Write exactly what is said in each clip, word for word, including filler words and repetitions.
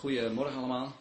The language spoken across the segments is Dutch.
Goedemorgen allemaal.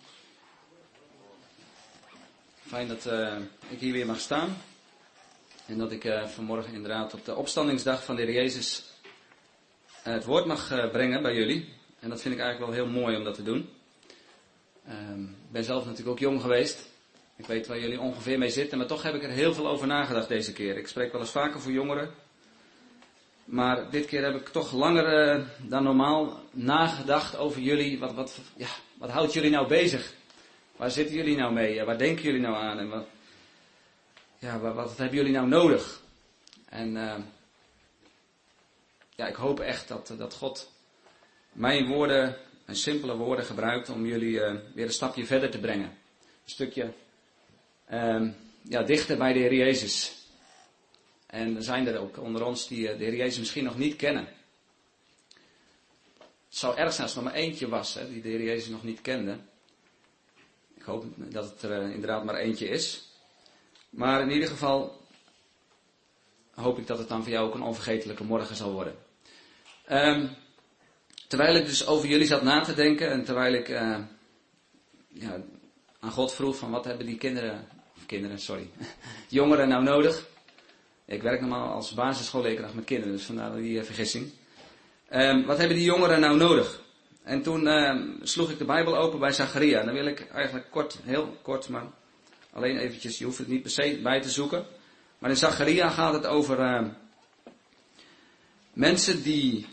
Fijn dat uh, ik hier weer mag staan. En dat ik uh, vanmorgen inderdaad op de opstandingsdag van de Heer Jezus uh, het woord mag uh, brengen bij jullie. En dat vind ik eigenlijk wel heel mooi om dat te doen. Um, ik ben zelf natuurlijk ook jong geweest. Ik weet waar jullie ongeveer mee zitten, maar toch heb ik er heel veel over nagedacht deze keer. Ik spreek wel eens vaker voor jongeren. Maar dit keer heb ik toch langer uh, dan normaal nagedacht over jullie. Wat, wat, ja, wat houdt jullie nou bezig? Waar zitten jullie nou mee? Ja, waar denken jullie nou aan? En wat, ja, wat, wat hebben jullie nou nodig? En uh, ja, ik hoop echt dat, dat God mijn woorden, mijn simpele woorden gebruikt om jullie uh, weer een stapje verder te brengen. Een stukje uh, ja, dichter bij de Heer Jezus. En er zijn er ook onder ons die de Heer Jezus misschien nog niet kennen. Het zou erg zijn als er nog maar eentje was, hè, die de Heer Jezus nog niet kende. Ik hoop dat het er inderdaad maar eentje is. Maar in ieder geval hoop ik dat het dan voor jou ook een onvergetelijke morgen zal worden. Um, terwijl ik dus over jullie zat na te denken en terwijl ik uh, ja, aan God vroeg van wat hebben die kinderen, of kinderen, sorry, jongeren nou nodig? Ik werk normaal als basisschoolleerkracht met kinderen, dus vandaar die uh, vergissing. Um, wat hebben die jongeren nou nodig? En toen uh, sloeg ik de Bijbel open bij Zacharia. En dan wil ik eigenlijk kort, heel kort, maar alleen eventjes, je hoeft het niet per se bij te zoeken. Maar in Zacharia gaat het over uh, mensen die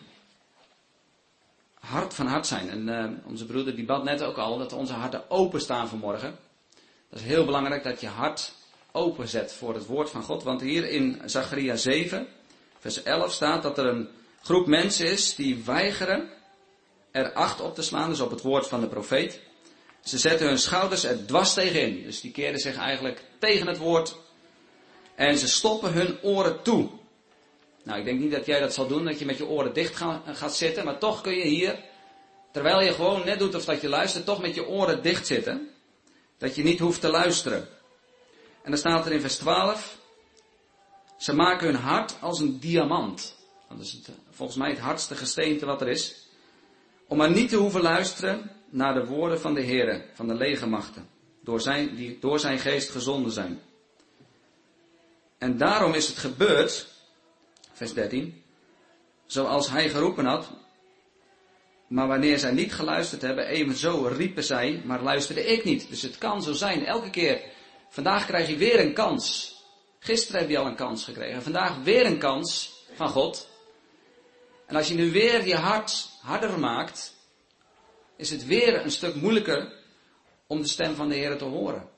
hart van hart zijn. En uh, onze broeder die bad net ook al dat onze harten openstaan vanmorgen. Dat is heel belangrijk dat je hart openzet voor het woord van God. Want hier in Zacharia zeven, vers elf staat dat er een groep mensen is die weigeren er acht op te slaan, dus op het woord van de profeet. Ze zetten hun schouders er dwars tegenin. Dus die keren zich eigenlijk tegen het woord. En ze stoppen hun oren toe. Nou, ik denk niet dat jij dat zal doen, dat je met je oren dicht ga, gaat zitten. Maar toch kun je hier, terwijl je gewoon net doet of dat je luistert, toch met je oren dicht zitten. Dat je niet hoeft te luisteren. En dan staat er in vers twaalf. Ze maken hun hart als een diamant. Dat is het, volgens mij het hardste gesteente wat er is. Om maar niet te hoeven luisteren naar de woorden van de Heere, van de legermachten. Door zijn, die door zijn geest gezonden zijn. En daarom is het gebeurd, vers dertien, zoals hij geroepen had. Maar wanneer zij niet geluisterd hebben, evenzo riepen zij, maar luisterde ik niet. Dus het kan zo zijn, elke keer. Vandaag krijg je weer een kans. Gisteren heb je al een kans gekregen. Vandaag weer een kans van God. En als je nu weer je hart harder maakt, is het weer een stuk moeilijker om de stem van de Heer te horen.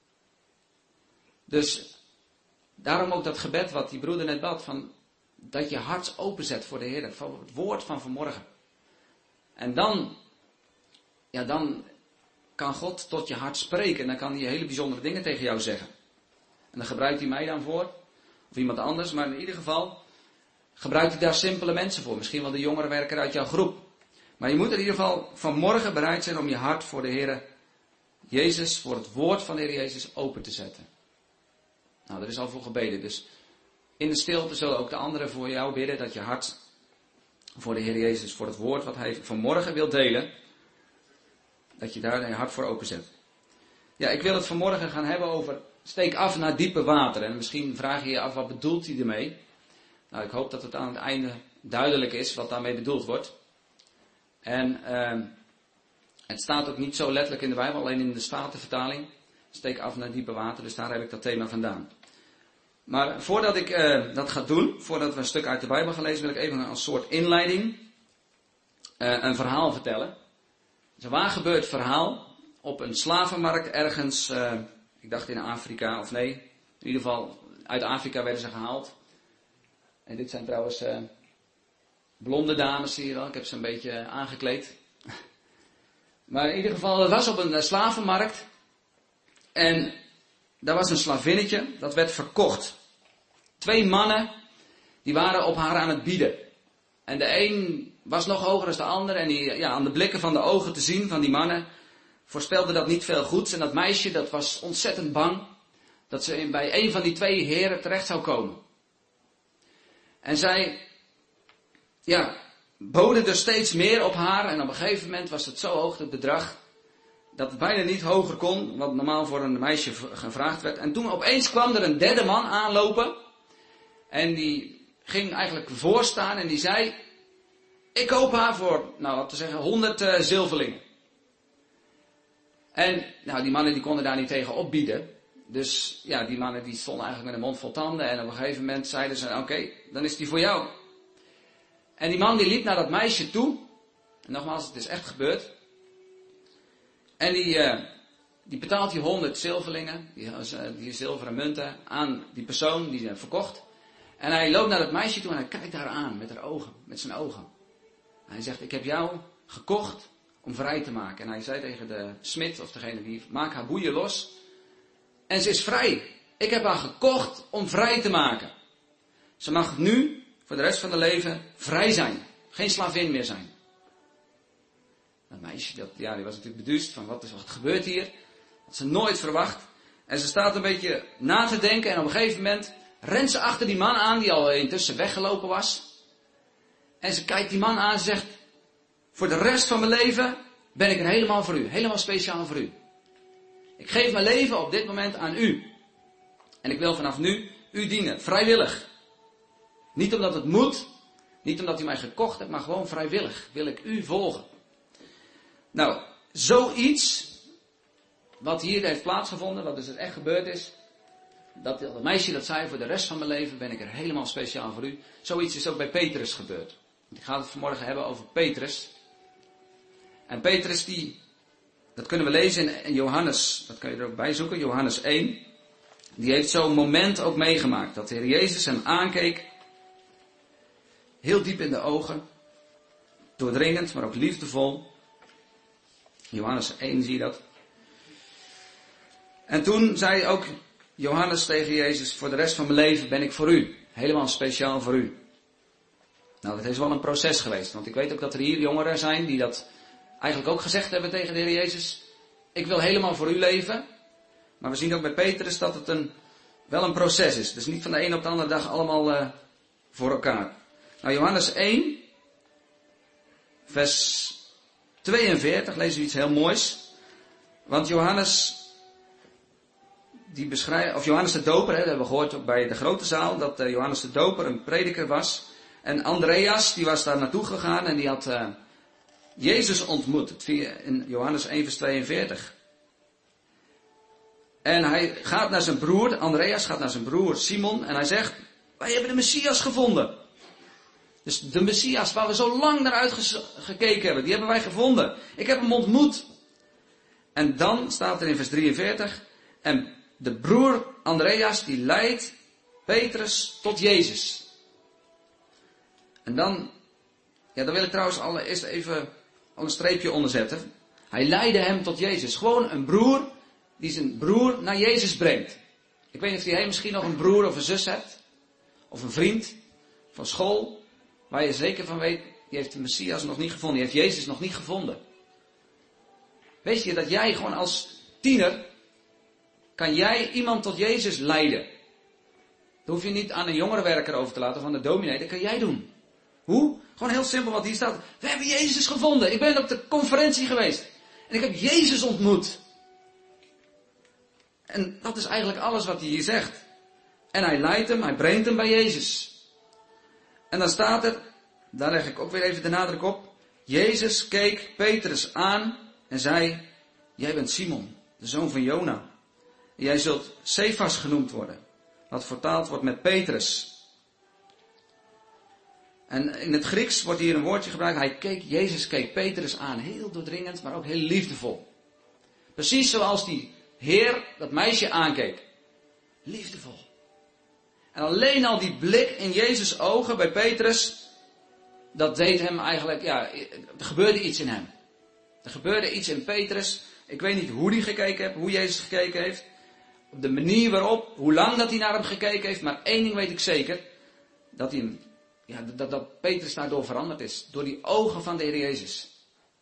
Dus daarom ook dat gebed wat die broeder net bad, van dat je hart openzet voor de Heer, voor het woord van vanmorgen. En dan, ja dan kan God tot je hart spreken en dan kan hij hele bijzondere dingen tegen jou zeggen. En dan gebruikt hij mij dan voor, of iemand anders, maar in ieder geval gebruikt hij daar simpele mensen voor. Misschien wel de jongerenwerker uit jouw groep. Maar je moet in ieder geval vanmorgen bereid zijn om je hart voor de Heer Jezus, voor het woord van de Heer Jezus open te zetten. Nou, er is al voor gebeden. Dus in de stilte zullen ook de anderen voor jou bidden dat je hart voor de Heer Jezus, voor het woord wat hij vanmorgen wil delen, dat je daar je hart voor openzet. Ja, ik wil het vanmorgen gaan hebben over steek af naar diepe water. En misschien vraag je je af, wat bedoelt hij ermee? Nou, ik hoop dat het aan het einde duidelijk is wat daarmee bedoeld wordt. En uh, het staat ook niet zo letterlijk in de Bijbel, alleen in de Statenvertaling. Steek af naar diepe water, dus daar heb ik dat thema vandaan. Maar voordat ik uh, dat ga doen, voordat we een stuk uit de Bijbel gaan lezen, wil ik even een soort inleiding, uh, een verhaal vertellen. Het is een waar gebeurd verhaal op een slavenmarkt ergens, uh, ik dacht in Afrika, of nee, in ieder geval uit Afrika werden ze gehaald. En dit zijn trouwens uh, blonde dames, zie je wel. Ik heb ze een beetje aangekleed. Maar in ieder geval, het was op een uh, slavenmarkt. En daar was een slavinnetje, dat werd verkocht. Twee mannen, die waren op haar aan het bieden. En de een was nog hoger dan de ander. En die, ja, aan de blikken van de ogen te zien van die mannen, voorspelde dat niet veel goeds. En dat meisje, dat was ontzettend bang dat ze bij een van die twee heren terecht zou komen. En zij, ja, boden er steeds meer op haar. En op een gegeven moment was het zo hoog, het bedrag, dat het bijna niet hoger kon, wat normaal voor een meisje gevraagd werd. En toen opeens kwam er een derde man aanlopen. En die ging eigenlijk voorstaan en die zei, ik koop haar voor, nou wat te zeggen, honderd uh, zilverlingen. En nou, die mannen die konden daar niet tegen opbieden. Dus ja, die mannen die stonden eigenlijk met een mond vol tanden. En op een gegeven moment zeiden ze, oké, okay, dan is die voor jou. En die man die liep naar dat meisje toe. En nogmaals, het is echt gebeurd. En die, uh, die betaalt die honderd zilverlingen, die, uh, die zilveren munten, aan die persoon die ze verkocht. En hij loopt naar dat meisje toe en hij kijkt haar aan met haar ogen, met zijn ogen. En hij zegt, ik heb jou gekocht om vrij te maken. En hij zei tegen de smid, of degene die, maak haar boeien los. En ze is vrij. Ik heb haar gekocht om vrij te maken. Ze mag nu, voor de rest van haar leven, vrij zijn. Geen slavin meer zijn. Dat meisje, dat, ja, die was natuurlijk beduust van wat, is, wat gebeurt hier. Dat had ze nooit verwacht. En ze staat een beetje na te denken en op een gegeven moment rent ze achter die man aan die al intussen weggelopen was. En ze kijkt die man aan en zegt, voor de rest van mijn leven ben ik er helemaal voor u. Helemaal speciaal voor u. Ik geef mijn leven op dit moment aan u. En ik wil vanaf nu u dienen. Vrijwillig. Niet omdat het moet. Niet omdat u mij gekocht hebt. Maar gewoon vrijwillig. Wil ik u volgen. Nou, zoiets. Wat hier heeft plaatsgevonden. Wat dus het echt gebeurd is. Dat dat meisje dat zei. Voor de rest van mijn leven ben ik er helemaal speciaal voor u. Zoiets is ook bij Petrus gebeurd. Ik ga het vanmorgen hebben over Petrus. En Petrus die... Dat kunnen we lezen in Johannes, dat kan je er ook bij zoeken, Johannes één. Die heeft zo'n moment ook meegemaakt. Dat de Heer Jezus hem aankeek. Heel diep in de ogen. Doordringend, maar ook liefdevol. Johannes één zie je dat. En toen zei ook Johannes tegen Jezus, voor de rest van mijn leven ben ik voor u. Helemaal speciaal voor u. Nou, dat is wel een proces geweest. Want ik weet ook dat er hier jongeren zijn die dat... eigenlijk ook gezegd hebben tegen de Heer Jezus, ik wil helemaal voor u leven. Maar we zien ook bij Petrus dat het een, wel een proces is. Dus niet van de een op de andere dag allemaal uh, voor elkaar. Nou, Johannes één, vers tweeënveertig, lezen we iets heel moois. Want Johannes, die beschrijft, of Johannes de Doper, hè, dat hebben we gehoord ook bij de grote zaal, dat uh, Johannes de Doper een prediker was. En Andreas, die was daar naartoe gegaan en die had... Uh, Jezus ontmoet, in Johannes één vers tweeënveertig. En hij gaat naar zijn broer, Andreas gaat naar zijn broer Simon en hij zegt, wij hebben de Messias gevonden. Dus de Messias waar we zo lang naar uitgekeken hebben, die hebben wij gevonden. Ik heb hem ontmoet. En dan staat er in vers drieënveertig, en de broer Andreas die leidt Petrus tot Jezus. En dan, ja dan wil ik trouwens allereerst even... al een streepje onder zetten. Hij leidde hem tot Jezus. Gewoon een broer die zijn broer naar Jezus brengt. Ik weet niet of jij misschien nog een broer of een zus hebt. Of een vriend van school. Waar je zeker van weet, die heeft de Messias nog niet gevonden. Die heeft Jezus nog niet gevonden. Weet je dat jij gewoon als tiener, kan jij iemand tot Jezus leiden. Dat hoef je niet aan een jongerenwerker over te laten of aan de dominee. Dat kan jij doen. Hoe? Gewoon heel simpel wat hier staat. We hebben Jezus gevonden. Ik ben op de conferentie geweest. En ik heb Jezus ontmoet. En dat is eigenlijk alles wat hij hier zegt. En hij leidt hem, hij brengt hem bij Jezus. En dan staat er, daar leg ik ook weer even de nadruk op. Jezus keek Petrus aan en zei, jij bent Simon, de zoon van Jona. Jij zult Cephas genoemd worden. Wat vertaald wordt met Petrus. En in het Grieks wordt hier een woordje gebruikt. Hij keek, Jezus keek Petrus aan. Heel doordringend, maar ook heel liefdevol. Precies zoals die Heer dat meisje aankeek. Liefdevol. En alleen al die blik in Jezus' ogen bij Petrus. Dat deed hem eigenlijk, ja, er gebeurde iets in hem. Er gebeurde iets in Petrus. Ik weet niet hoe hij gekeken heeft, hoe Jezus gekeken heeft. Op de manier waarop, hoe lang dat hij naar hem gekeken heeft. Maar één ding weet ik zeker. Dat hij hem... Ja, dat, dat Petrus daardoor veranderd is. Door die ogen van de Heer Jezus.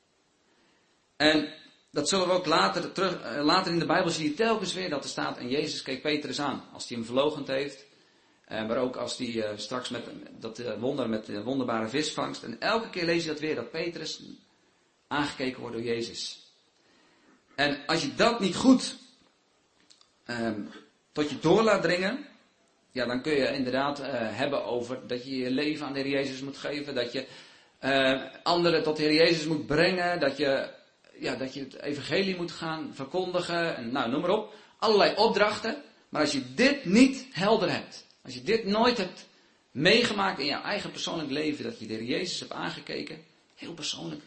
En dat zullen we ook later, terug, later in de Bijbel zie je telkens weer dat er staat. En Jezus keek Petrus aan. Als hij hem verloochend heeft. En maar ook als hij uh, straks met dat uh, wonder, met de wonderbare visvangst. En elke keer lees je dat weer. Dat Petrus aangekeken wordt door Jezus. En als je dat niet goed um, tot je door laat dringen, ja, dan kun je inderdaad uh, hebben over dat je je leven aan de Heer Jezus moet geven, dat je uh, anderen tot de Heer Jezus moet brengen, dat je, ja, dat je het evangelie moet gaan verkondigen, en nou, noem maar op. Allerlei opdrachten. Maar als je dit niet helder hebt, als je dit nooit hebt meegemaakt in je eigen persoonlijk leven, dat je de Heer Jezus hebt aangekeken, heel persoonlijk,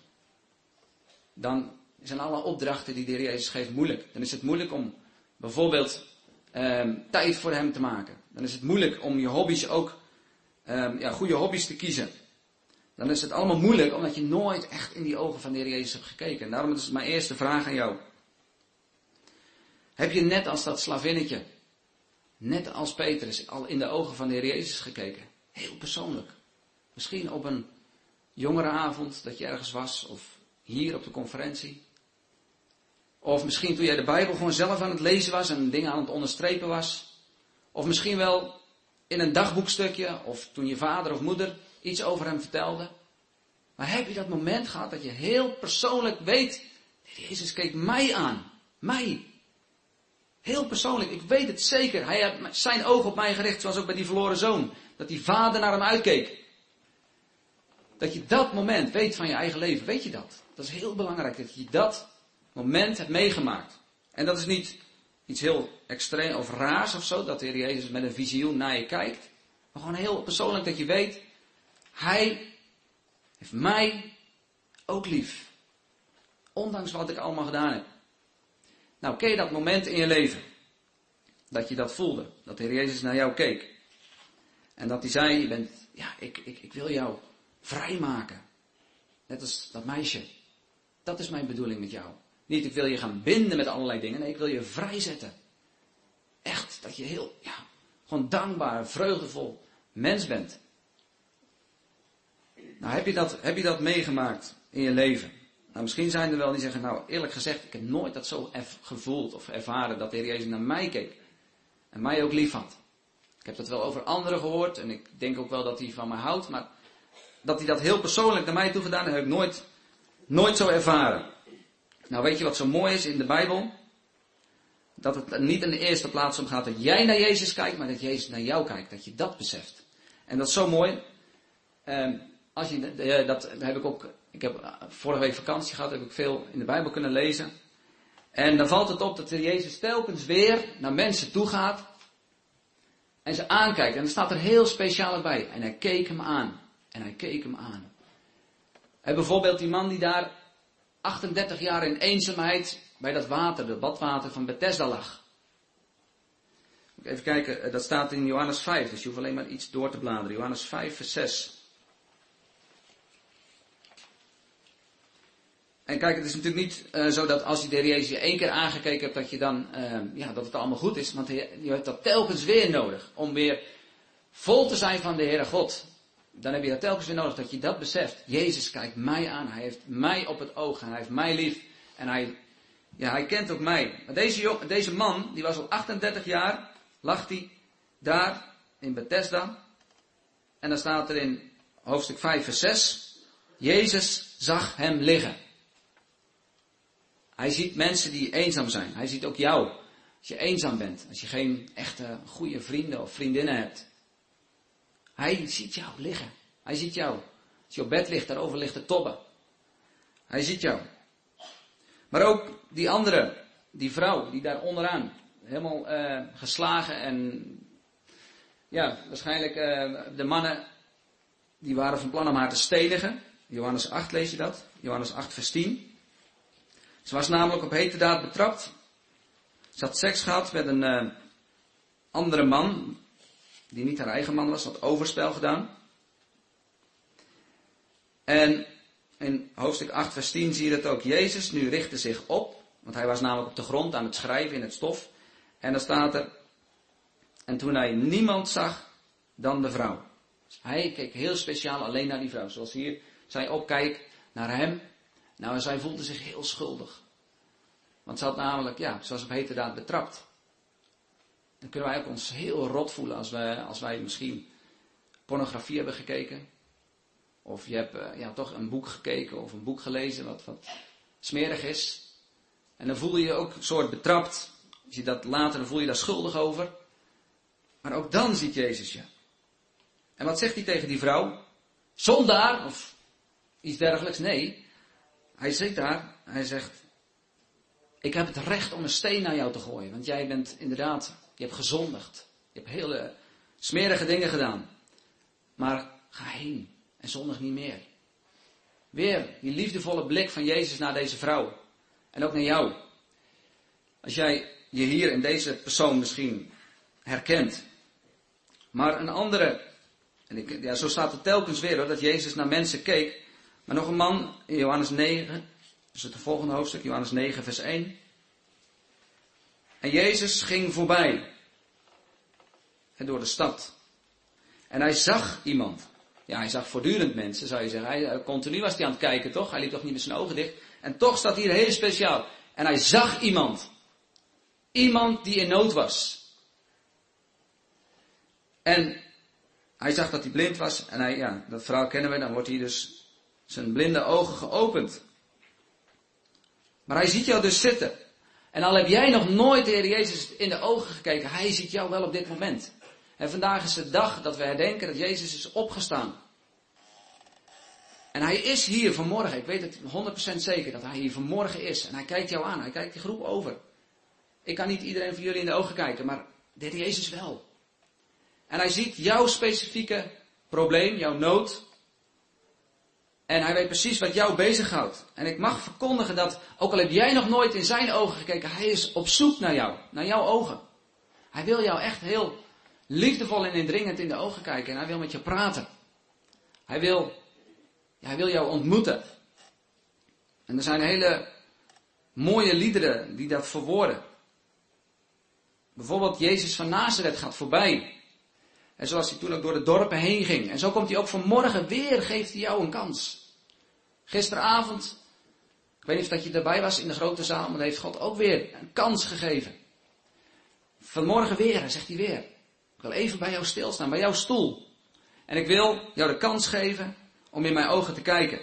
dan zijn alle opdrachten die de Heer Jezus geeft moeilijk. Dan is het moeilijk om bijvoorbeeld um, tijd voor hem te maken. Dan is het moeilijk om je hobby's ook, um, ja, goede hobby's te kiezen. Dan is het allemaal moeilijk omdat je nooit echt in die ogen van de Heer Jezus hebt gekeken. En daarom is het mijn eerste vraag aan jou. Heb je net als dat slavinnetje, net als Petrus, al in de ogen van de Heer Jezus gekeken? Heel persoonlijk. Misschien op een jongerenavond dat je ergens was, of hier op de conferentie. Of misschien toen jij de Bijbel gewoon zelf aan het lezen was en dingen aan het onderstrepen was. Of misschien wel in een dagboekstukje, of toen je vader of moeder iets over hem vertelde. Maar heb je dat moment gehad dat je heel persoonlijk weet, de Heer Jezus keek mij aan. Mij. Heel persoonlijk, ik weet het zeker. Hij had zijn oog op mij gericht, zoals ook bij die verloren zoon. Dat die vader naar hem uitkeek. Dat je dat moment weet van je eigen leven, weet je dat? Dat is heel belangrijk, dat je dat moment hebt meegemaakt. En dat is niet iets heel extreem of raars of zo, dat de Heer Jezus met een visioen naar je kijkt. Maar gewoon heel persoonlijk dat je weet, Hij heeft mij ook lief. Ondanks wat ik allemaal gedaan heb. Nou, ken je dat moment in je leven? Dat je dat voelde. Dat de Heer Jezus naar jou keek. En dat hij zei, je bent, ja, ik, ik, ik wil jou vrijmaken. Net als dat meisje. Dat is mijn bedoeling met jou. Niet, ik wil je gaan binden met allerlei dingen. Nee, ik wil je vrijzetten. Echt, dat je heel, ja, gewoon dankbaar, vreugdevol mens bent. Nou, heb je dat, heb je dat meegemaakt in je leven? Nou, misschien zijn er wel die zeggen, nou, eerlijk gezegd, ik heb nooit dat zo eff- gevoeld of ervaren dat de Heer Jezus naar mij keek. En mij ook lief had. Ik heb dat wel over anderen gehoord en ik denk ook wel dat hij van mij houdt, maar dat hij dat heel persoonlijk naar mij toe gedaan heeft, heb ik nooit, nooit zo ervaren. Nou, weet je wat zo mooi is in de Bijbel? Dat het niet in de eerste plaats om gaat dat jij naar Jezus kijkt, maar dat Jezus naar jou kijkt. Dat je dat beseft. En dat is zo mooi. Um, als je, uh, dat heb ik ook, ik heb vorige week vakantie gehad, heb ik veel in de Bijbel kunnen lezen. En dan valt het op dat de Jezus telkens weer naar mensen toe gaat. En ze aankijkt. En er staat er heel speciaal bij. En hij keek hem aan. En hij keek hem aan. En bijvoorbeeld die man die daar achtendertig jaar in eenzaamheid bij dat water, de badwater van Bethesda lag. Even kijken, dat staat in Johannes vijf, dus je hoeft alleen maar iets door te bladeren. Johannes vijf, vers zes. En kijk, het is natuurlijk niet uh, zo dat als je de Heer Jezus je één keer aangekeken hebt, dat je dan, uh, ja, dat het allemaal goed is. Want je hebt dat telkens weer nodig, om weer vol te zijn van de Heere God. Dan heb je dat telkens weer nodig, dat je dat beseft. Jezus kijkt mij aan, hij heeft mij op het oog en hij heeft mij lief. En hij, ja, hij kent ook mij. Maar deze, deze man, die was al achtendertig jaar, lag hij daar in Bethesda. En dan staat er in hoofdstuk vijf, vers zes, Jezus zag hem liggen. Hij ziet mensen die eenzaam zijn. Hij ziet ook jou. Als je eenzaam bent. Als je geen echte goede vrienden of vriendinnen hebt. Hij ziet jou liggen. Hij ziet jou. Als je op bed ligt, daarover ligt te tobben. Hij ziet jou. Maar ook die andere, die vrouw, die daar onderaan, helemaal uh, geslagen en, ja, waarschijnlijk uh, de mannen, die waren van plan om haar te stenigen. Johannes acht lees je dat. Johannes acht vers tien. Ze was namelijk op heterdaad betrapt. Ze had seks gehad met een uh, andere man, die niet haar eigen man was, had overspel gedaan. En in hoofdstuk acht vers tien zie je dat ook Jezus nu richtte zich op, want hij was namelijk op de grond aan het schrijven in het stof. En dan staat er, en toen hij niemand zag dan de vrouw. Dus hij keek heel speciaal alleen naar die vrouw, zoals hier zij opkijkt naar hem. Nou, en zij voelde zich heel schuldig. Want ze had namelijk, ja, ze was op heterdaad betrapt. Dan kunnen wij ook ons heel rot voelen als wij, als wij misschien pornografie hebben gekeken. Of je hebt uh, ja, toch een boek gekeken of een boek gelezen wat, wat smerig is. En dan voel je je ook een soort betrapt. Als je dat later, dan voel je je daar schuldig over. Maar ook dan ziet Jezus je. En wat zegt hij tegen die vrouw? Zondaar of iets dergelijks? Nee. Hij zit daar, hij zegt, ik heb het recht om een steen naar jou te gooien. Want jij bent inderdaad, je hebt gezondigd. Je hebt hele smerige dingen gedaan. Maar ga heen en zondig niet meer. Weer die liefdevolle blik van Jezus naar deze vrouw. En ook naar jou. Als jij je hier in deze persoon misschien herkent. Maar een andere, en ik, ja, zo staat het telkens weer hoor, dat Jezus naar mensen keek. Maar nog een man in Johannes negen, dus het volgende hoofdstuk, Johannes negen vers één. En Jezus ging voorbij. En door de stad. En hij zag iemand. Ja, hij zag voortdurend mensen, zou je zeggen. Hij, continu was hij aan het kijken, toch? Hij liep toch niet met zijn ogen dicht. En toch staat hier heel speciaal. En hij zag iemand. Iemand die in nood was. En hij zag dat hij blind was. En hij, ja, dat verhaal kennen we. Dan wordt hij dus zijn blinde ogen geopend. Maar hij ziet jou dus zitten. En al heb jij nog nooit de Heer Jezus in de ogen gekeken. Hij ziet jou wel op dit moment. En vandaag is de dag dat we herdenken dat Jezus is opgestaan. En hij is hier vanmorgen. Ik weet het honderd procent zeker dat hij hier vanmorgen is. En hij kijkt jou aan. Hij kijkt die groep over. Ik kan niet iedereen van jullie in de ogen kijken. Maar de Heer Jezus wel. En hij ziet jouw specifieke probleem. Jouw nood. En hij weet precies wat jou bezighoudt. En ik mag verkondigen dat, ook al heb jij nog nooit in zijn ogen gekeken. Hij is op zoek naar jou. Naar jouw ogen. Hij wil jou echt heel liefdevol en indringend in de ogen kijken. En hij wil met je praten. Hij wil, ja, hij wil jou ontmoeten. En er zijn hele mooie liederen die dat verwoorden. Bijvoorbeeld Jezus van Nazareth gaat voorbij. En zoals hij toen ook door de dorpen heen ging. En zo komt hij ook vanmorgen weer, geeft hij jou een kans. Gisteravond, ik weet niet of dat je erbij was in de grote zaal, maar heeft God ook weer een kans gegeven. Vanmorgen weer, zegt hij weer. Ik wil even bij jou stilstaan, bij jouw stoel. En ik wil jou de kans geven om in mijn ogen te kijken.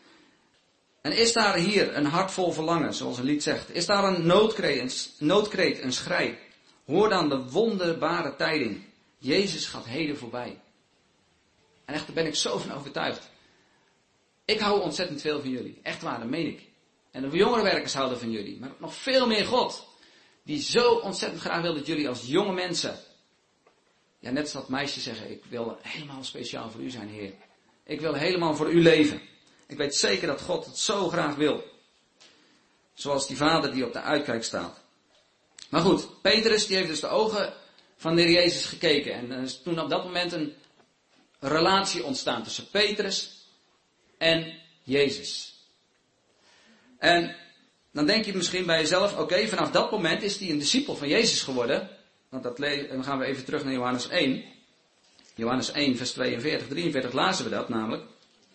En is daar hier een hart vol verlangen, zoals een lied zegt? Is daar een noodkreet, een, noodkreet, een schrei? Hoor dan de wonderbare tijding. Jezus gaat heden voorbij. En echt, daar ben ik zo van overtuigd. Ik hou ontzettend veel van jullie. Echt waar, dat meen ik. En de jongere werkers houden van jullie. Maar nog veel meer God. Die zo ontzettend graag wil dat jullie als jonge mensen. Ja, net als dat meisje zeggen. Ik wil helemaal speciaal voor u zijn, Heer. Ik wil helemaal voor u leven. Ik weet zeker dat God het zo graag wil. Zoals die vader die op de uitkijk staat. Maar goed, Petrus die heeft dus de ogen van de Heer Jezus gekeken. En er is toen op dat moment een relatie ontstaan tussen Petrus en Jezus. En dan denk je misschien bij jezelf, oké, okay, vanaf dat moment is hij een discipel van Jezus geworden. Want dat le- dan gaan we even terug naar Johannes één. Johannes één, vers tweeënveertig, drieënveertig lazen we dat namelijk.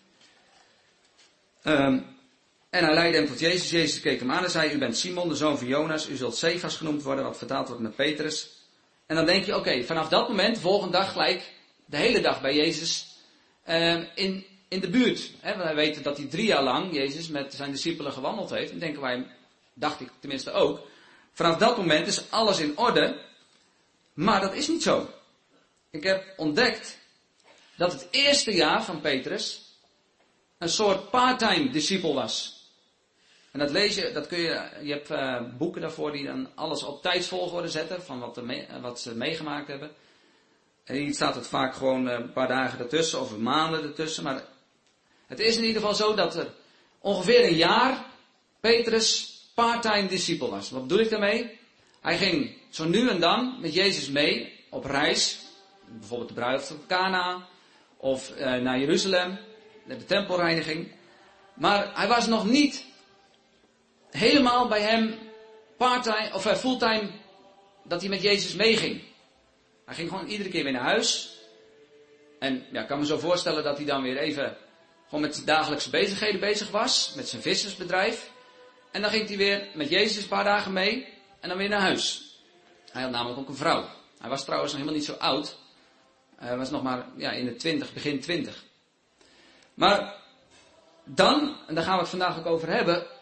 Um, en hij leidde hem tot Jezus. Jezus keek hem aan en zei, u bent Simon, de zoon van Jonas. U zult Cephas genoemd worden, wat vertaald wordt met Petrus. En dan denk je, oké, okay, vanaf dat moment, volgende dag gelijk, de hele dag bij Jezus um, in, in de buurt. He, wij weten dat hij drie jaar lang, Jezus, met zijn discipelen gewandeld heeft. En denken wij, dacht ik tenminste ook. Vanaf dat moment is alles in orde. Maar dat is niet zo. Ik heb ontdekt dat het eerste jaar van Petrus een soort part-time discipel was. En dat lees je, dat kun je, je hebt uh, boeken daarvoor die dan alles op tijdsvolgorde zetten van wat, mee, wat ze meegemaakt hebben. En hier staat het vaak gewoon een paar dagen ertussen of maanden ertussen. Maar het is in ieder geval zo dat er ongeveer een jaar Petrus part-time discipel was. Wat bedoel ik daarmee? Hij ging zo nu en dan met Jezus mee op reis. Bijvoorbeeld de bruiloft van Cana of uh, naar Jeruzalem. De tempelreiniging. Maar hij was nog niet helemaal bij hem part-time of fulltime dat hij met Jezus meeging. Hij ging gewoon iedere keer weer naar huis. En ja, ik kan me zo voorstellen dat hij dan weer even gewoon met zijn dagelijkse bezigheden bezig was. Met zijn vissersbedrijf. En dan ging hij weer met Jezus een paar dagen mee. En dan weer naar huis. Hij had namelijk ook een vrouw. Hij was trouwens nog helemaal niet zo oud. Hij was nog maar ja, in de twintig, begin twintig. Maar dan, en daar gaan we het vandaag ook over hebben,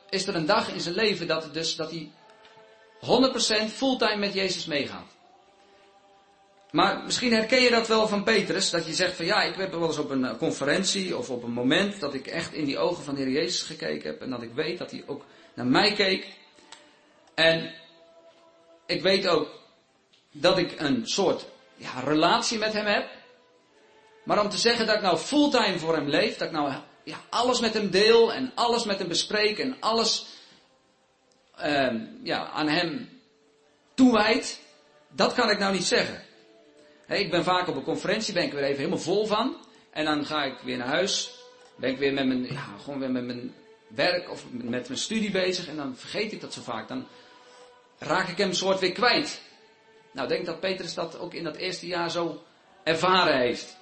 is er een dag in zijn leven dat, het dus, dat hij honderd procent fulltime met Jezus meegaat. Maar misschien herken je dat wel van Petrus, dat je zegt van ja, ik heb wel eens op een conferentie of op een moment dat ik echt in die ogen van de Heer Jezus gekeken heb en dat ik weet dat hij ook naar mij keek. En ik weet ook dat ik een soort ja, relatie met hem heb. Maar om te zeggen dat ik nou fulltime voor hem leef, dat ik nou ja, alles met hem deel en alles met hem bespreek en alles uh, ja, aan hem toewijd, dat kan ik nou niet zeggen. Hey, ik ben vaak op een conferentie, ben ik weer even helemaal vol van. En dan ga ik weer naar huis, ben ik weer met mijn, ja, gewoon weer met mijn werk of met mijn studie bezig. En dan vergeet ik dat zo vaak. Dan raak ik hem een soort weer kwijt. Nou, ik denk dat Petrus dat ook in dat eerste jaar zo ervaren heeft.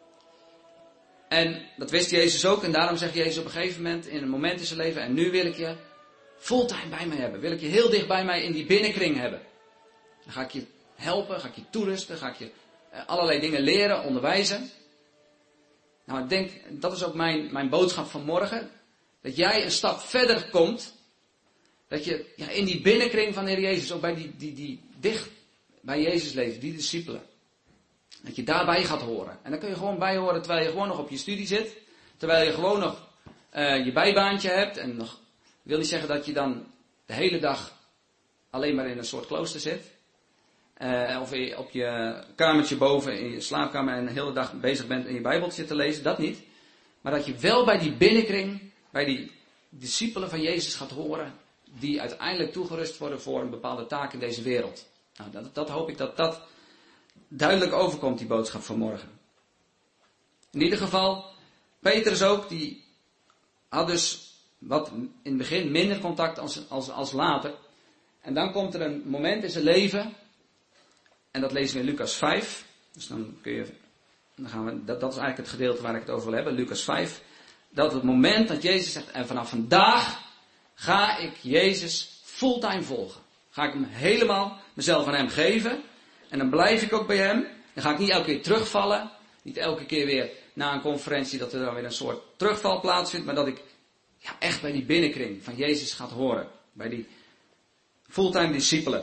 En dat wist Jezus ook. En daarom zegt Jezus op een gegeven moment, in een moment in zijn leven, en nu wil ik je fulltime bij mij hebben. Wil ik je heel dicht bij mij in die binnenkring hebben. Dan ga ik je helpen, ga ik je toerusten, ga ik je allerlei dingen leren, onderwijzen. Nou, ik denk, dat is ook mijn, mijn boodschap van morgen. Dat jij een stap verder komt. Dat je ja, in die binnenkring van de Heer Jezus, ook bij die, die, die dicht bij Jezus leeft, die discipelen. Dat je daarbij gaat horen. En dan kun je gewoon bij horen terwijl je gewoon nog op je studie zit. Terwijl je gewoon nog uh, je bijbaantje hebt. En nog, wil niet zeggen dat je dan de hele dag alleen maar in een soort klooster zit. Uh, of je op je kamertje boven in je slaapkamer en de hele dag bezig bent in je bijbeltje te lezen. Dat niet. Maar dat je wel bij die binnenkring, bij die discipelen van Jezus gaat horen. Die uiteindelijk toegerust worden voor een bepaalde taak in deze wereld. Nou, dat, dat hoop ik dat dat duidelijk overkomt, die boodschap van morgen. In ieder geval, Petrus ook, die had dus wat in het begin minder contact als, als, als later. En dan komt er een moment in zijn leven, en dat lezen we in Lucas vijf. Dus dan kun je, dan gaan we, dat, dat is eigenlijk het gedeelte waar ik het over wil hebben, Lucas vijf. Dat het moment dat Jezus zegt, en vanaf vandaag ga ik Jezus fulltime volgen. Ga ik hem helemaal mezelf aan hem geven. En dan blijf ik ook bij hem. Dan ga ik niet elke keer terugvallen. Niet elke keer weer na een conferentie dat er dan weer een soort terugval plaatsvindt. Maar dat ik ja, echt bij die binnenkring van Jezus gaat horen. Bij die fulltime discipelen.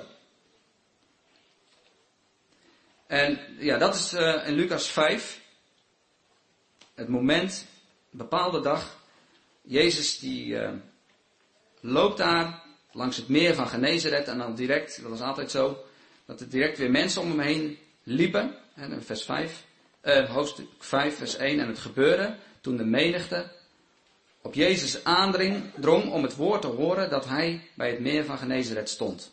En ja, dat is uh, in Lucas vijf. Het moment, een bepaalde dag. Jezus die uh, loopt daar langs het meer van Genezeret. En dan direct, dat was altijd zo, dat er direct weer mensen om hem heen liepen. En vers vijf, uh, hoofdstuk vijf, vers één. En het gebeurde toen de menigte op Jezus aandring, drong om het woord te horen dat hij bij het meer van Genezeret stond.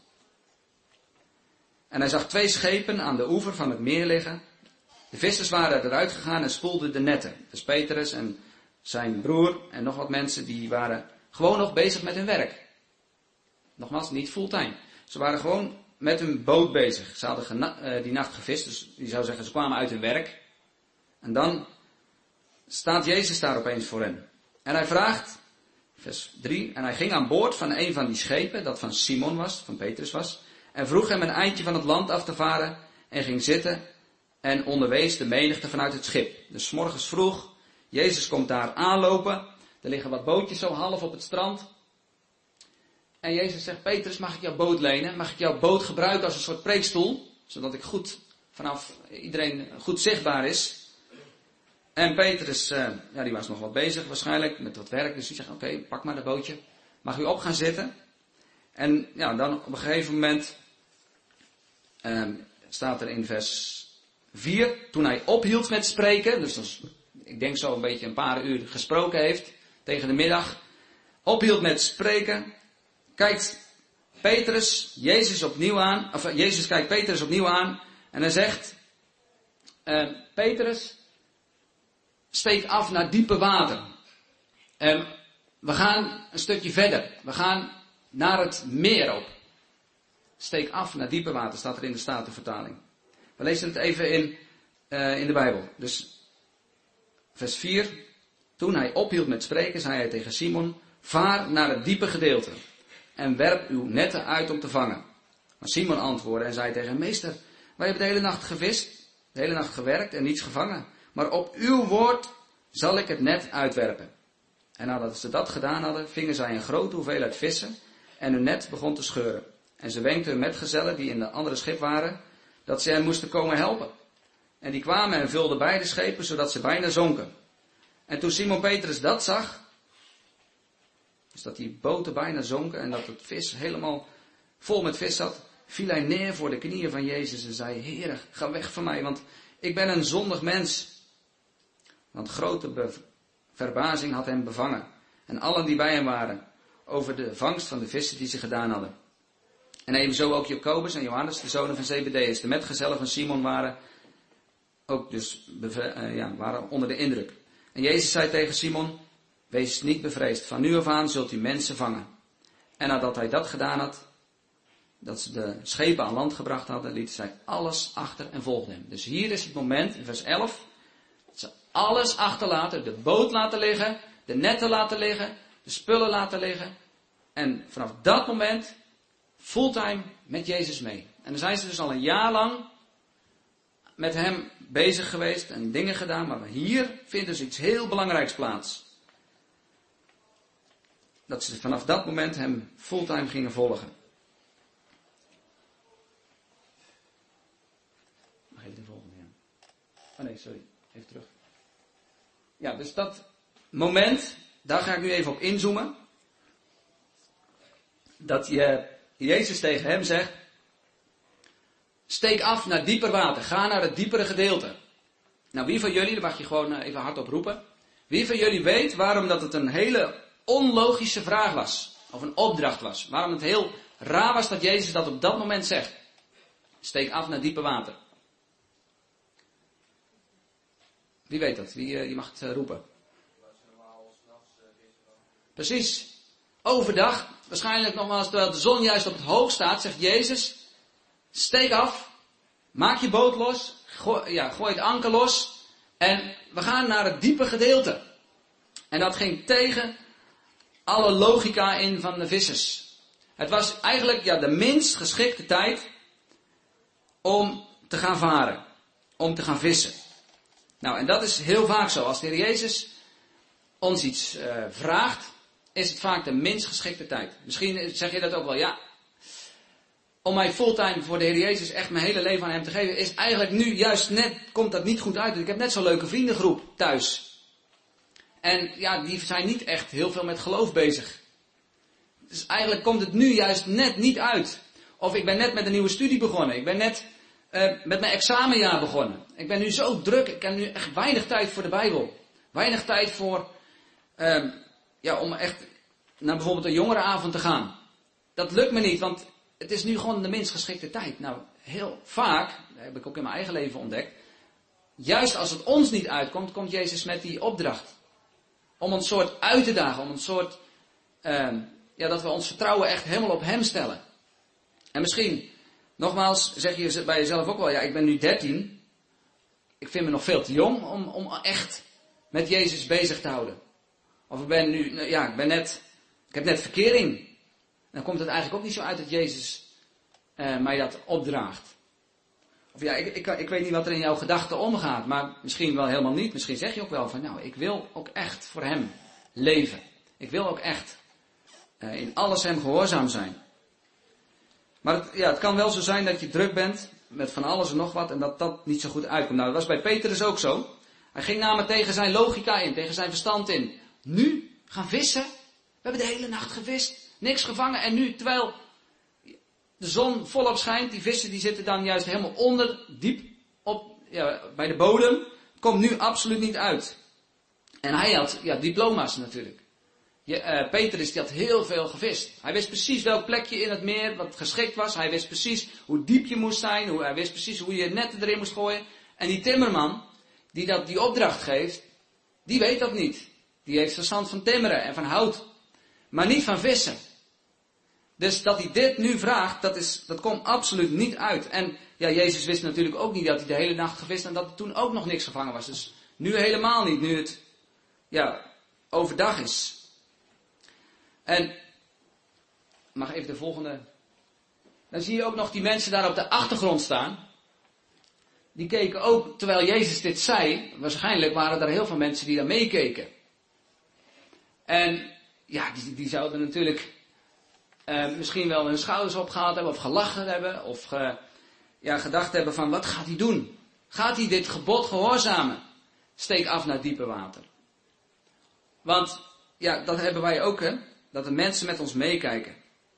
En hij zag twee schepen aan de oever van het meer liggen. De vissers waren eruit gegaan en spoelden de netten. Dus Petrus en zijn broer en nog wat mensen die waren gewoon nog bezig met hun werk. Nogmaals, niet fulltime. Ze waren gewoon met hun boot bezig. Ze hadden gena- uh, die nacht gevist, dus die zou zeggen, ze kwamen uit hun werk. En dan staat Jezus daar opeens voor hen. En hij vraagt, vers drie, en hij ging aan boord van een van die schepen, dat van Simon was, van Petrus was, en vroeg hem een eindje van het land af te varen, en ging zitten en onderwees de menigte vanuit het schip. Dus 's morgens vroeg, Jezus komt daar aanlopen, er liggen wat bootjes zo half op het strand. En Jezus zegt, Petrus, mag ik jouw boot lenen? Mag ik jouw boot gebruiken als een soort preekstoel? Zodat ik goed, vanaf iedereen goed zichtbaar is. En Petrus, uh, ja, die was nog wat bezig waarschijnlijk met wat werk. Dus die zegt, oké, okay, pak maar dat bootje. Mag u op gaan zitten? En ja, dan op een gegeven moment um, staat er in vers vier. Toen hij ophield met spreken. Dus dat is, ik denk zo een beetje een paar uur gesproken heeft. Tegen de middag. Ophield met spreken. Kijkt Petrus Jezus opnieuw aan. Of Jezus kijkt Petrus opnieuw aan. En hij zegt. Uh, Petrus. Steek af naar diepe water. Um, we gaan een stukje verder. We gaan naar het meer op. Steek af naar diepe water, staat er in de Statenvertaling. We lezen het even in, uh, in de Bijbel. Dus vers vier. Toen hij ophield met spreken, zei hij tegen Simon, vaar naar het diepe gedeelte en werp uw netten uit om te vangen. Maar Simon antwoordde en zei tegen hem, meester, wij hebben de hele nacht gevist, de hele nacht gewerkt en niets gevangen. Maar op uw woord zal ik het net uitwerpen. En nadat ze dat gedaan hadden, vingen zij een grote hoeveelheid vissen en hun net begon te scheuren. En ze wenkten hun metgezellen die in de andere schip waren, dat ze hen moesten komen helpen. En die kwamen en vulden beide schepen, zodat ze bijna zonken. En toen Simon Petrus dat zag, dus dat die boten bijna zonken en dat het vis helemaal vol met vis zat, viel hij neer voor de knieën van Jezus en zei, Heere, ga weg van mij, want ik ben een zondig mens. Want grote be- verbazing had hem bevangen. En allen die bij hem waren, over de vangst van de vissen die ze gedaan hadden. En evenzo ook Jacobus en Johannes, de zonen van Zebedeus, de metgezellen van Simon, waren ook dus beve- uh, ja, waren onder de indruk. En Jezus zei tegen Simon, wees niet bevreesd, van nu af aan zult u mensen vangen. En nadat hij dat gedaan had, dat ze de schepen aan land gebracht hadden, lieten zij alles achter en volgden hem. Dus hier is het moment, in vers elf, dat ze alles achterlaten, de boot laten liggen, de netten laten liggen, de spullen laten liggen. En vanaf dat moment fulltime met Jezus mee. En dan zijn ze dus al een jaar lang met hem bezig geweest en dingen gedaan, maar hier vindt dus iets heel belangrijks plaats. Dat ze vanaf dat moment hem fulltime gingen volgen. Mag even de volgende, ja. Oh nee, sorry. Even terug. Ja, dus dat moment, daar ga ik nu even op inzoomen. Dat je, Jezus tegen hem zegt, steek af naar dieper water, ga naar het diepere gedeelte. Nou, wie van jullie, dat mag je gewoon even hardop roepen. Wie van jullie weet waarom dat het een hele onlogische vraag was, of een opdracht was. Waarom het heel raar was dat Jezus dat op dat moment zegt. Steek af naar diepe water. Wie weet dat? Wie, uh, je mag het uh, roepen. Precies. Overdag, waarschijnlijk nogmaals, terwijl de zon juist op het hoog staat, zegt Jezus, steek af, maak je boot los, gooi, ja, gooi het anker los en we gaan naar het diepe gedeelte. En dat ging tegen alle logica in van de vissers. Het was eigenlijk ja, de minst geschikte tijd om te gaan varen, om te gaan vissen. Nou, en dat is heel vaak zo. Als de Heer Jezus ons iets uh, vraagt, is het vaak de minst geschikte tijd. Misschien zeg je dat ook wel, ja. Om mij fulltime voor de Heer Jezus echt mijn hele leven aan hem te geven, is eigenlijk nu juist net, komt dat niet goed uit. Ik heb net zo'n leuke vriendengroep thuis. En ja, die zijn niet echt heel veel met geloof bezig. Dus eigenlijk komt het nu juist net niet uit. Of ik ben net met een nieuwe studie begonnen. Ik ben net uh, met mijn examenjaar begonnen. Ik ben nu zo druk. Ik heb nu echt weinig tijd voor de Bijbel. Weinig tijd voor, uh, ja, om echt naar bijvoorbeeld een jongerenavond te gaan. Dat lukt me niet, want het is nu gewoon de minst geschikte tijd. Nou, heel vaak, dat heb ik ook in mijn eigen leven ontdekt. Juist als het ons niet uitkomt, komt Jezus met die opdracht. Om een soort uit te dagen, om een soort, uh, ja, dat we ons vertrouwen echt helemaal op hem stellen. En misschien, nogmaals, zeg je bij jezelf ook wel, ja, ik ben nu dertien. Ik vind me nog veel te jong om, om echt met Jezus bezig te houden. Of ik ben nu, ja, ik ben net, ik heb net verkering. Dan komt het eigenlijk ook niet zo uit dat Jezus uh, mij dat opdraagt. Of ja, ik, ik, ik weet niet wat er in jouw gedachten omgaat, maar misschien wel helemaal niet. Misschien zeg je ook wel van, nou, ik wil ook echt voor hem leven. Ik wil ook echt uh, in alles hem gehoorzaam zijn. Maar het, ja, het kan wel zo zijn dat je druk bent met van alles en nog wat en dat dat niet zo goed uitkomt. Nou, dat was bij Petrus ook zo. Hij ging namelijk tegen zijn logica in, tegen zijn verstand in. Nu gaan vissen. We hebben de hele nacht gevist, niks gevangen en nu, terwijl de zon volop schijnt, die vissen die zitten dan juist helemaal onder, diep op, ja, bij de bodem. Het komt nu absoluut niet uit. En hij had ja, diploma's natuurlijk. Ja, uh, Petrus die had heel veel gevist. Hij wist precies welk plekje in het meer wat geschikt was. Hij wist precies hoe diep je moest zijn. Hoe, hij wist precies hoe je netten erin moest gooien. En die timmerman, die dat die opdracht geeft, die weet dat niet. Die heeft verstand van timmeren en van hout. Maar niet van vissen. Dus dat hij dit nu vraagt, dat, is, dat komt absoluut niet uit. En ja, Jezus wist natuurlijk ook niet dat hij de hele nacht gevist en dat er toen ook nog niks gevangen was. Dus nu helemaal niet, nu het ja, overdag is. En, mag even de volgende. Dan zie je ook nog die mensen daar op de achtergrond staan. Die keken ook, terwijl Jezus dit zei, waarschijnlijk waren er heel veel mensen die daar meekeken. En ja, die, die zouden natuurlijk uh, misschien wel hun schouders opgehaald hebben, of gelachen hebben, of uh, ja, gedacht hebben van, wat gaat hij doen? Gaat hij dit gebod gehoorzamen? Steek af naar diepe water. Want, ja, dat hebben wij ook, hè, dat de mensen met ons meekijken.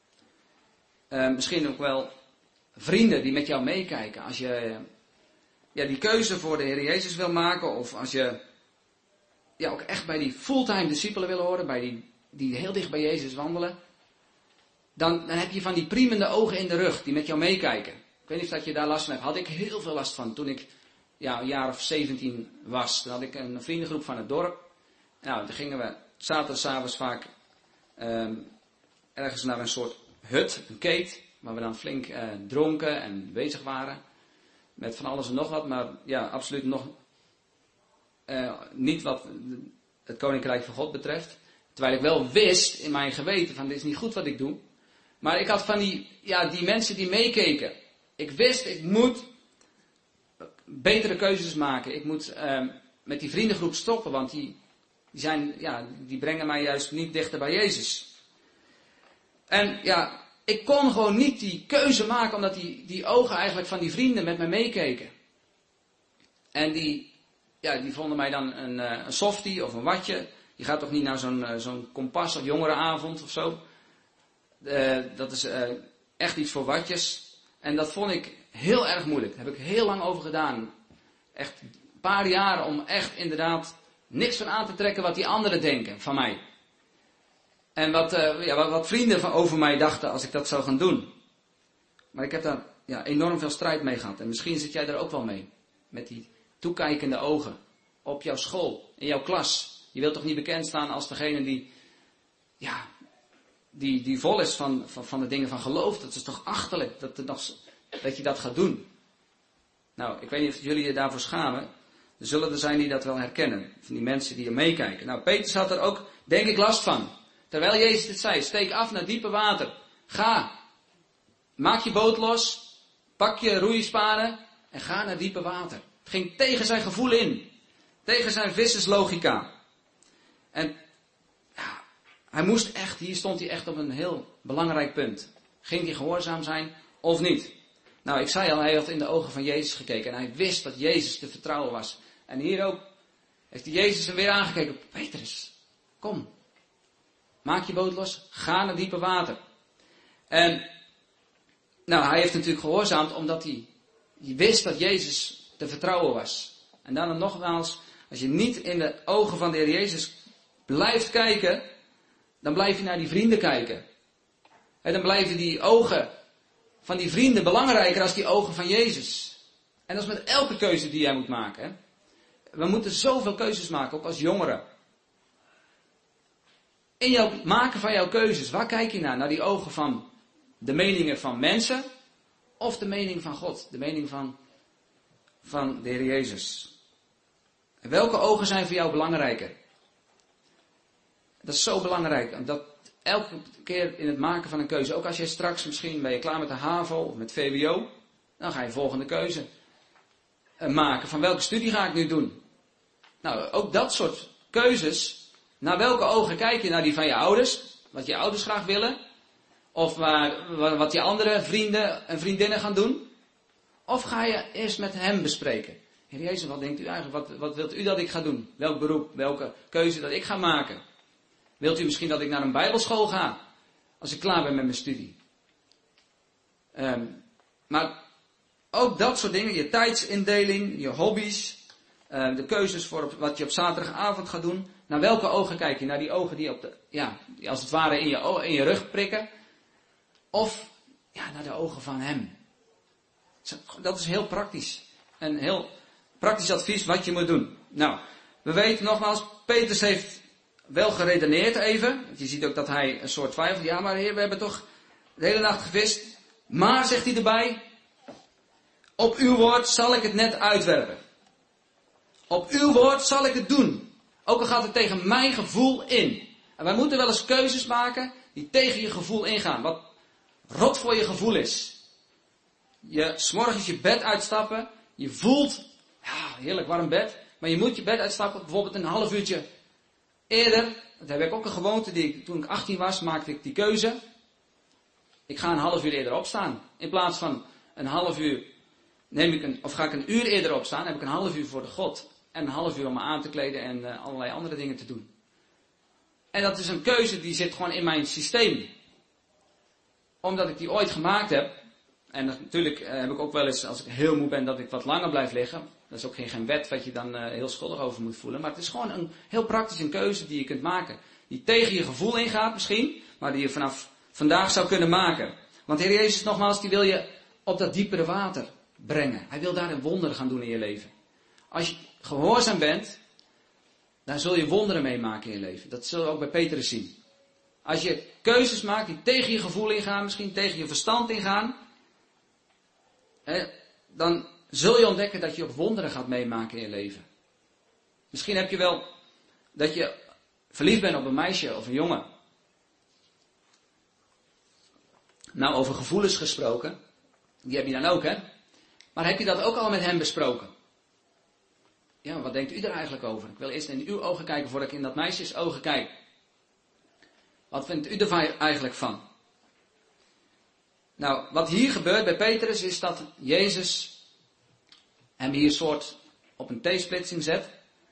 Uh, misschien ook wel vrienden die met jou meekijken. Als je uh, ja, die keuze voor de Heer Jezus wil maken, of als je ja, ook echt bij die fulltime discipelen wil horen, bij die, die heel dicht bij Jezus wandelen, dan, dan heb je van die priemende ogen in de rug, die met jou meekijken. Ik weet niet of dat je daar last van hebt. Had ik heel veel last van toen ik ja, een jaar of zeventien was. Dan had ik een vriendengroep van het dorp. Nou, dan gingen we zaterdagavond vaak um, ergens naar een soort hut, een keet, waar we dan flink uh, dronken en bezig waren. Met van alles en nog wat, maar ja, absoluut nog uh, niet wat het Koninkrijk van God betreft. Terwijl ik wel wist in mijn geweten van dit is niet goed wat ik doe. Maar ik had van die, ja, die mensen die meekeken. Ik wist, ik moet betere keuzes maken. Ik moet uh, met die vriendengroep stoppen, want die, die, zijn, ja, die brengen mij juist niet dichter bij Jezus. En ja, ik kon gewoon niet die keuze maken, omdat die, die ogen eigenlijk van die vrienden met me meekeken. En die, ja, die vonden mij dan een, een softie of een watje. Je gaat toch niet naar zo'n, zo'n kompas of jongerenavond of zo. Uh, dat is uh, echt iets voor watjes. En dat vond ik heel erg moeilijk. Daar heb ik heel lang over gedaan. Echt een paar jaar om echt inderdaad niks van aan te trekken wat die anderen denken van mij. En wat, uh, ja, wat, wat vrienden van over mij dachten als ik dat zou gaan doen. Maar ik heb daar ja, enorm veel strijd mee gehad. En misschien zit jij daar ook wel mee. Met die toekijkende ogen. Op jouw school, in jouw klas. Je wilt toch niet bekend staan als degene die, ja, die, die vol is van, van, van de dingen van geloof. Dat is toch achterlijk dat, dat, nog, dat je dat gaat doen. Nou, ik weet niet of jullie je daarvoor schamen. Er zullen er zijn die dat wel herkennen. Van die mensen die er meekijken. Nou, Petrus had er ook, denk ik, last van. Terwijl Jezus dit zei, steek af naar diepe water. Ga. Maak je boot los. Pak je roeispanen. En ga naar diepe water. Het ging tegen zijn gevoel in. Tegen zijn visserslogica. En ja, hij moest echt, hier stond hij echt op een heel belangrijk punt. Ging hij gehoorzaam zijn of niet? Nou, ik zei al, hij had in de ogen van Jezus gekeken. En hij wist dat Jezus te vertrouwen was. En hier ook heeft hij Jezus hem weer aangekeken. Petrus, kom. Maak je boot los. Ga naar diepe water. En nou, hij heeft natuurlijk gehoorzaamd omdat hij, hij wist dat Jezus te vertrouwen was. En dan nogmaals, als je niet in de ogen van de Heer Jezus blijft kijken, dan blijf je naar die vrienden kijken. En dan blijven die ogen van die vrienden belangrijker dan die ogen van Jezus. En dat is met elke keuze die jij moet maken. Hè? We moeten zoveel keuzes maken, ook als jongeren. In jouw maken van jouw keuzes, waar kijk je naar? Naar die ogen van de meningen van mensen of de mening van God? De mening van, van de Heer Jezus. En welke ogen zijn voor jou belangrijker? Dat is zo belangrijk. Dat elke keer in het maken van een keuze. Ook als je straks misschien ben je klaar met de HAVO of met V W O. Dan ga je volgende keuze maken. Van welke studie ga ik nu doen? Nou, ook dat soort keuzes. Naar welke ogen kijk je? Naar die van je ouders. Wat je ouders graag willen. Of waar, wat je andere vrienden en vriendinnen gaan doen. Of ga je eerst met hem bespreken. Heer Jezus, wat denkt u eigenlijk? Wat, wat wilt u dat ik ga doen? Welk beroep? Welke keuze dat ik ga maken? Wilt u misschien dat ik naar een bijbelschool ga? Als ik klaar ben met mijn studie. Um, maar ook dat soort dingen. Je tijdsindeling, je hobby's. Uh, de keuzes voor op, wat je op zaterdagavond gaat doen. Naar welke ogen kijk je? Naar die ogen die, op de, ja, die als het ware in je, in je rug prikken. Of ja, naar de ogen van hem. Dat is heel praktisch. Een heel praktisch advies wat je moet doen. Nou, we weten nogmaals, Petrus heeft wel geredeneerd even. Je ziet ook dat hij een soort twijfel. Ja, maar heer, we hebben toch de hele nacht gevist. Maar, zegt hij erbij, op uw woord zal ik het net uitwerpen. Op uw woord zal ik het doen. Ook al gaat het tegen mijn gevoel in. En wij moeten wel eens keuzes maken die tegen je gevoel ingaan. Wat rot voor je gevoel is. Je 's morgens je bed uitstappen. Je voelt, ja, heerlijk warm bed. Maar je moet je bed uitstappen, bijvoorbeeld een half uurtje Eerder, dat heb ik ook een gewoonte, die ik, toen ik achttien was, maakte ik die keuze. Ik ga een half uur eerder opstaan. In plaats van een half uur, neem ik een, of ga ik een uur eerder opstaan, heb ik een half uur voor de God. En een half uur om me aan te kleden en uh, allerlei andere dingen te doen. En dat is een keuze die zit gewoon in mijn systeem. Omdat ik die ooit gemaakt heb. En natuurlijk uh, heb ik ook wel eens, als ik heel moe ben, dat ik wat langer blijf liggen. Dat is ook geen, geen wet wat je dan uh, heel schuldig over moet voelen. Maar het is gewoon een heel praktisch een keuze die je kunt maken. Die tegen je gevoel ingaat misschien. Maar die je vanaf vandaag zou kunnen maken. Want de Heer Jezus nogmaals, die wil je op dat diepere water brengen. Hij wil daar een wonder gaan doen in je leven. Als je gehoorzaam bent, dan zul je wonderen meemaken in je leven. Dat zullen we ook bij Petrus zien. Als je keuzes maakt die tegen je gevoel ingaan, misschien tegen je verstand ingaan, hè, dan zul je ontdekken dat je ook wonderen gaat meemaken in je leven. Misschien heb je wel dat je verliefd bent op een meisje of een jongen. Nou, over gevoelens gesproken, die heb je dan ook, hè? Maar heb je dat ook al met hem besproken? Ja, wat denkt u er eigenlijk over? Ik wil eerst in uw ogen kijken voordat ik in dat meisjes ogen kijk. Wat vindt u er eigenlijk van? Nou, wat hier gebeurt bij Petrus is dat Jezus hem hier soort op een T-splitsing zet.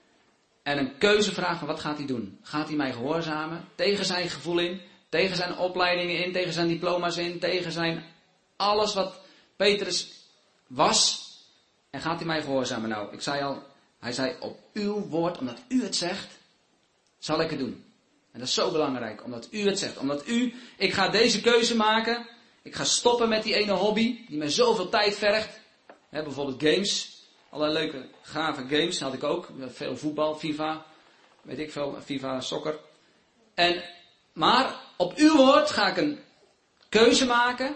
En een keuze vraagt van wat gaat hij doen? Gaat hij mij gehoorzamen? Tegen zijn gevoel in? Tegen zijn opleidingen in? Tegen zijn diploma's in? Tegen zijn alles wat Petrus was? En gaat hij mij gehoorzamen? Nou, ik zei al, hij zei op uw woord, omdat u het zegt, zal ik het doen. En dat is zo belangrijk, omdat u het zegt. Omdat u, ik ga deze keuze maken. Ik ga stoppen met die ene hobby, die me zoveel tijd vergt. He, bijvoorbeeld games. Allerlei leuke, gave games had ik ook. Veel voetbal, FIFA, weet ik veel, FIFA, soccer. En, maar op uw woord ga ik een keuze maken.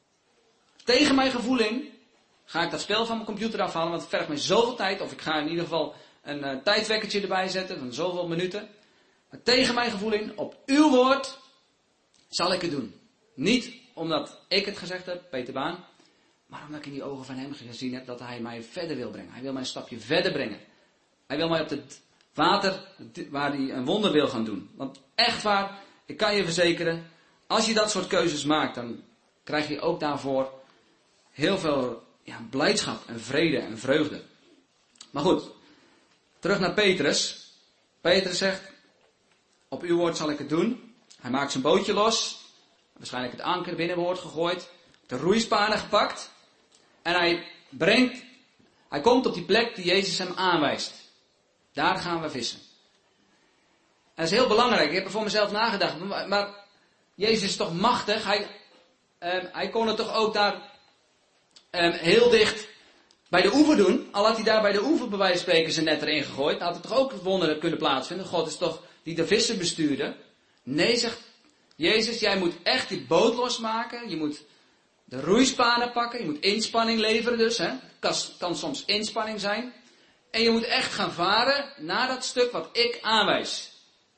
Tegen mijn gevoel in. Ga ik dat spel van mijn computer afhalen, want het vergt mij zoveel tijd. Of ik ga in ieder geval een uh, tijdwekkertje erbij zetten van zoveel minuten. Maar tegen mijn gevoel in, op uw woord, zal ik het doen. Niet omdat ik het gezegd heb, Peter Baan. Maar omdat ik in die ogen van hem gezien heb dat hij mij verder wil brengen. Hij wil mij een stapje verder brengen. Hij wil mij op het water, waar hij een wonder wil gaan doen. Want echt waar, ik kan je verzekeren, als je dat soort keuzes maakt, dan krijg je ook daarvoor heel veel ja, blijdschap en vrede en vreugde. Maar goed, terug naar Petrus. Petrus zegt, op uw woord zal ik het doen. Hij maakt zijn bootje los. Waarschijnlijk het anker binnenboord gegooid. De roeispanen gepakt. En hij brengt, hij komt op die plek die Jezus hem aanwijst. Daar gaan we vissen. En dat is heel belangrijk. Ik heb er voor mezelf nagedacht. Maar, maar Jezus is toch machtig. Hij, eh, hij kon het toch ook daar eh, heel dicht bij de oever doen. Al had hij daar bij de oever bij wijze van spreken zijn net erin gegooid. Dan had er toch ook wonderen kunnen plaatsvinden. God is toch die de vissen bestuurde. Nee, zegt Jezus, jij moet echt die boot losmaken. Je moet de roeispanen pakken. Je moet inspanning leveren dus. Hè. Kan, kan soms inspanning zijn. En je moet echt gaan varen naar dat stuk wat ik aanwijs.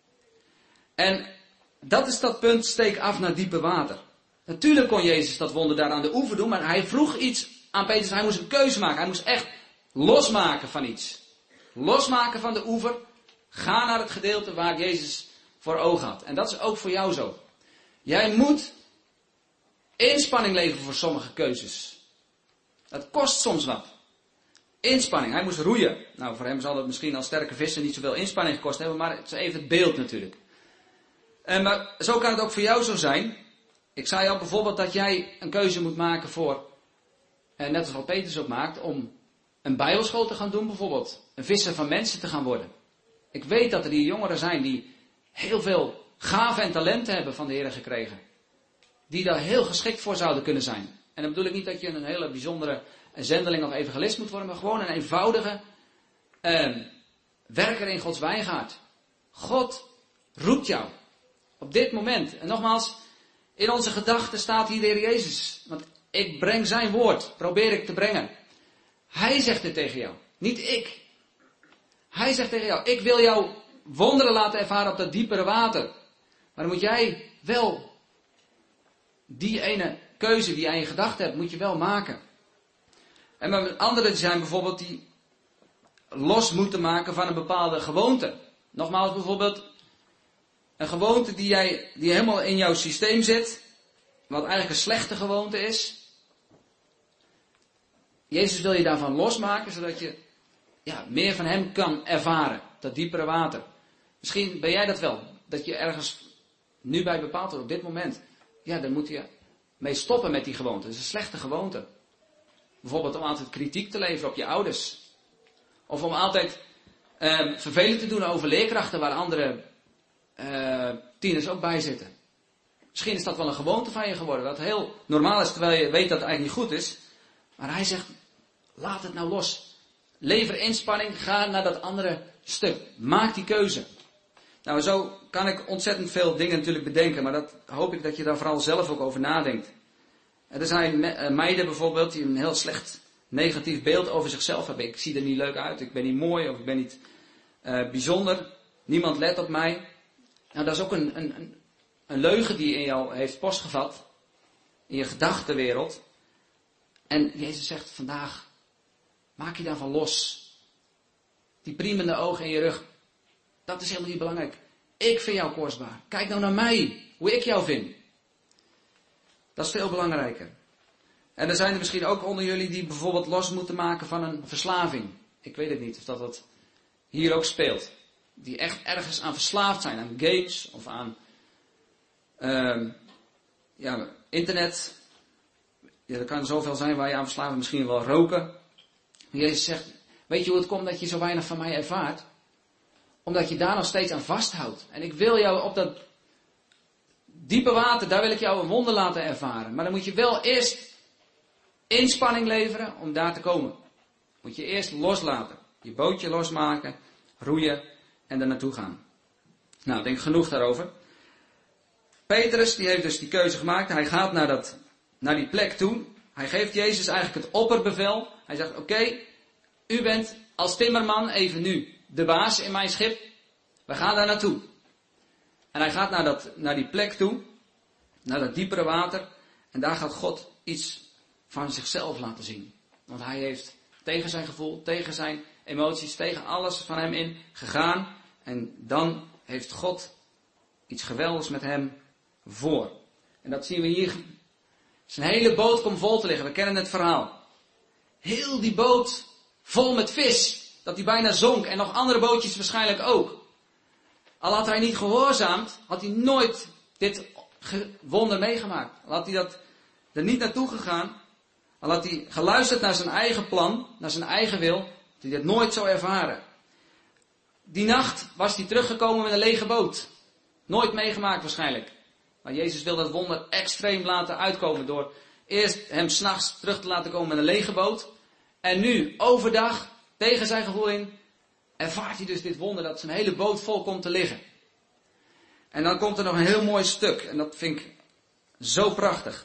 En dat is dat punt, steek af naar diepe water. Natuurlijk kon Jezus dat wonder daar aan de oever doen. Maar hij vroeg iets aan Petrus. Hij moest een keuze maken. Hij moest echt losmaken van iets. Losmaken van de oever. Ga naar het gedeelte waar Jezus voor ogen had. En dat is ook voor jou zo. Jij moet inspanning leveren voor sommige keuzes. Dat kost soms wat. Inspanning. Hij moest roeien. Nou, voor hem zal het misschien als sterke vissen niet zoveel inspanning gekost hebben, maar het is even het beeld natuurlijk. En maar zo kan het ook voor jou zo zijn. Ik zei al bijvoorbeeld dat jij een keuze moet maken voor, eh, net als wat Petrus ook maakt, om een bijbelschool te gaan doen bijvoorbeeld. Een visser van mensen te gaan worden. Ik weet dat er die jongeren zijn die heel veel gaven en talenten hebben van de Heer gekregen. Die daar heel geschikt voor zouden kunnen zijn. En dan bedoel ik niet dat je een hele bijzondere zendeling of evangelist moet worden, maar gewoon een eenvoudige eh, werker in Gods wijngaard. God roept jou op dit moment. En nogmaals, in onze gedachten staat hier de Heer Jezus. Want ik breng zijn woord, probeer ik te brengen. Hij zegt het tegen jou, niet ik. Hij zegt tegen jou, ik wil jou wonderen laten ervaren op dat diepere water. Maar dan moet jij wel die ene keuze die jij in gedachten hebt, moet je wel maken. En maar anderen zijn bijvoorbeeld die los moeten maken van een bepaalde gewoonte. Nogmaals bijvoorbeeld Een gewoonte die, jij, die helemaal in jouw systeem zit. Wat eigenlijk een slechte gewoonte is. Jezus wil je daarvan losmaken, zodat je ja, meer van hem kan ervaren. Dat diepere water. Misschien ben jij dat wel. Dat je ergens nu bij bepaald wordt op dit moment. Ja, dan moet je mee stoppen met die gewoonte. Dat is een slechte gewoonte. Bijvoorbeeld om altijd kritiek te leveren op je ouders. Of om altijd uh, vervelend te doen over leerkrachten waar andere uh, tieners ook bij zitten. Misschien is dat wel een gewoonte van je geworden. Wat heel normaal is, terwijl je weet dat het eigenlijk niet goed is. Maar hij zegt, laat het nou los. Lever inspanning, ga naar dat andere stuk. Maak die keuze. Nou, zo kan ik ontzettend veel dingen natuurlijk bedenken. Maar dat hoop ik dat je daar vooral zelf ook over nadenkt. Er zijn meiden bijvoorbeeld die een heel slecht negatief beeld over zichzelf hebben. Ik zie er niet leuk uit, ik ben niet mooi of ik ben niet uh, bijzonder. Niemand let op mij. Nou, dat is ook een, een, een leugen die in jou heeft postgevat. In je gedachtenwereld. En Jezus zegt vandaag, maak je daarvan los. Die priemende ogen in je rug, dat is helemaal niet belangrijk. Ik vind jou kostbaar. Kijk nou naar mij, hoe ik jou vind. Dat is veel belangrijker. En er zijn er misschien ook onder jullie die bijvoorbeeld los moeten maken van een verslaving. Ik weet het niet of dat, dat hier ook speelt. Die echt ergens aan verslaafd zijn. Aan games of aan uh, ja, internet. Ja, er kan zoveel zijn waar je aan verslaafd bent. Misschien wel roken. Jezus zegt, weet je hoe het komt dat je zo weinig van mij ervaart? Omdat je daar nog steeds aan vasthoudt. En ik wil jou op dat diepe water, daar wil ik jou een wonder laten ervaren. Maar dan moet je wel eerst inspanning leveren om daar te komen. Moet je eerst loslaten. Je bootje losmaken, roeien en er naartoe gaan. Nou, ik denk genoeg daarover. Petrus, die heeft dus die keuze gemaakt. Hij gaat naar, dat, naar die plek toe. Hij geeft Jezus eigenlijk het opperbevel. Hij zegt, oké, okay, u bent als timmerman even nu de baas in mijn schip. We gaan daar naartoe. En hij gaat naar, dat, naar die plek toe. Naar dat diepere water. En daar gaat God iets van zichzelf laten zien. Want hij heeft tegen zijn gevoel, tegen zijn emoties, tegen alles van hem in gegaan. En dan heeft God iets geweldigs met hem voor. En dat zien we hier. Zijn hele boot komt vol te liggen. We kennen het verhaal. Heel die boot vol met vis. Dat hij bijna zonk. En nog andere bootjes waarschijnlijk ook. Al had hij niet gehoorzaamd, had hij nooit dit wonder meegemaakt. Al had hij dat er niet naartoe gegaan. Al had hij geluisterd naar zijn eigen plan, naar zijn eigen wil, had hij dit nooit zo ervaren. Die nacht was hij teruggekomen met een lege boot. Nooit meegemaakt waarschijnlijk. Maar Jezus wil dat wonder extreem laten uitkomen door eerst hem 's nachts terug te laten komen met een lege boot. En nu, overdag, tegen zijn gevoel in, ervaart hij dus dit wonder dat zijn hele boot vol komt te liggen. En dan komt er nog een heel mooi stuk. En dat vind ik zo prachtig.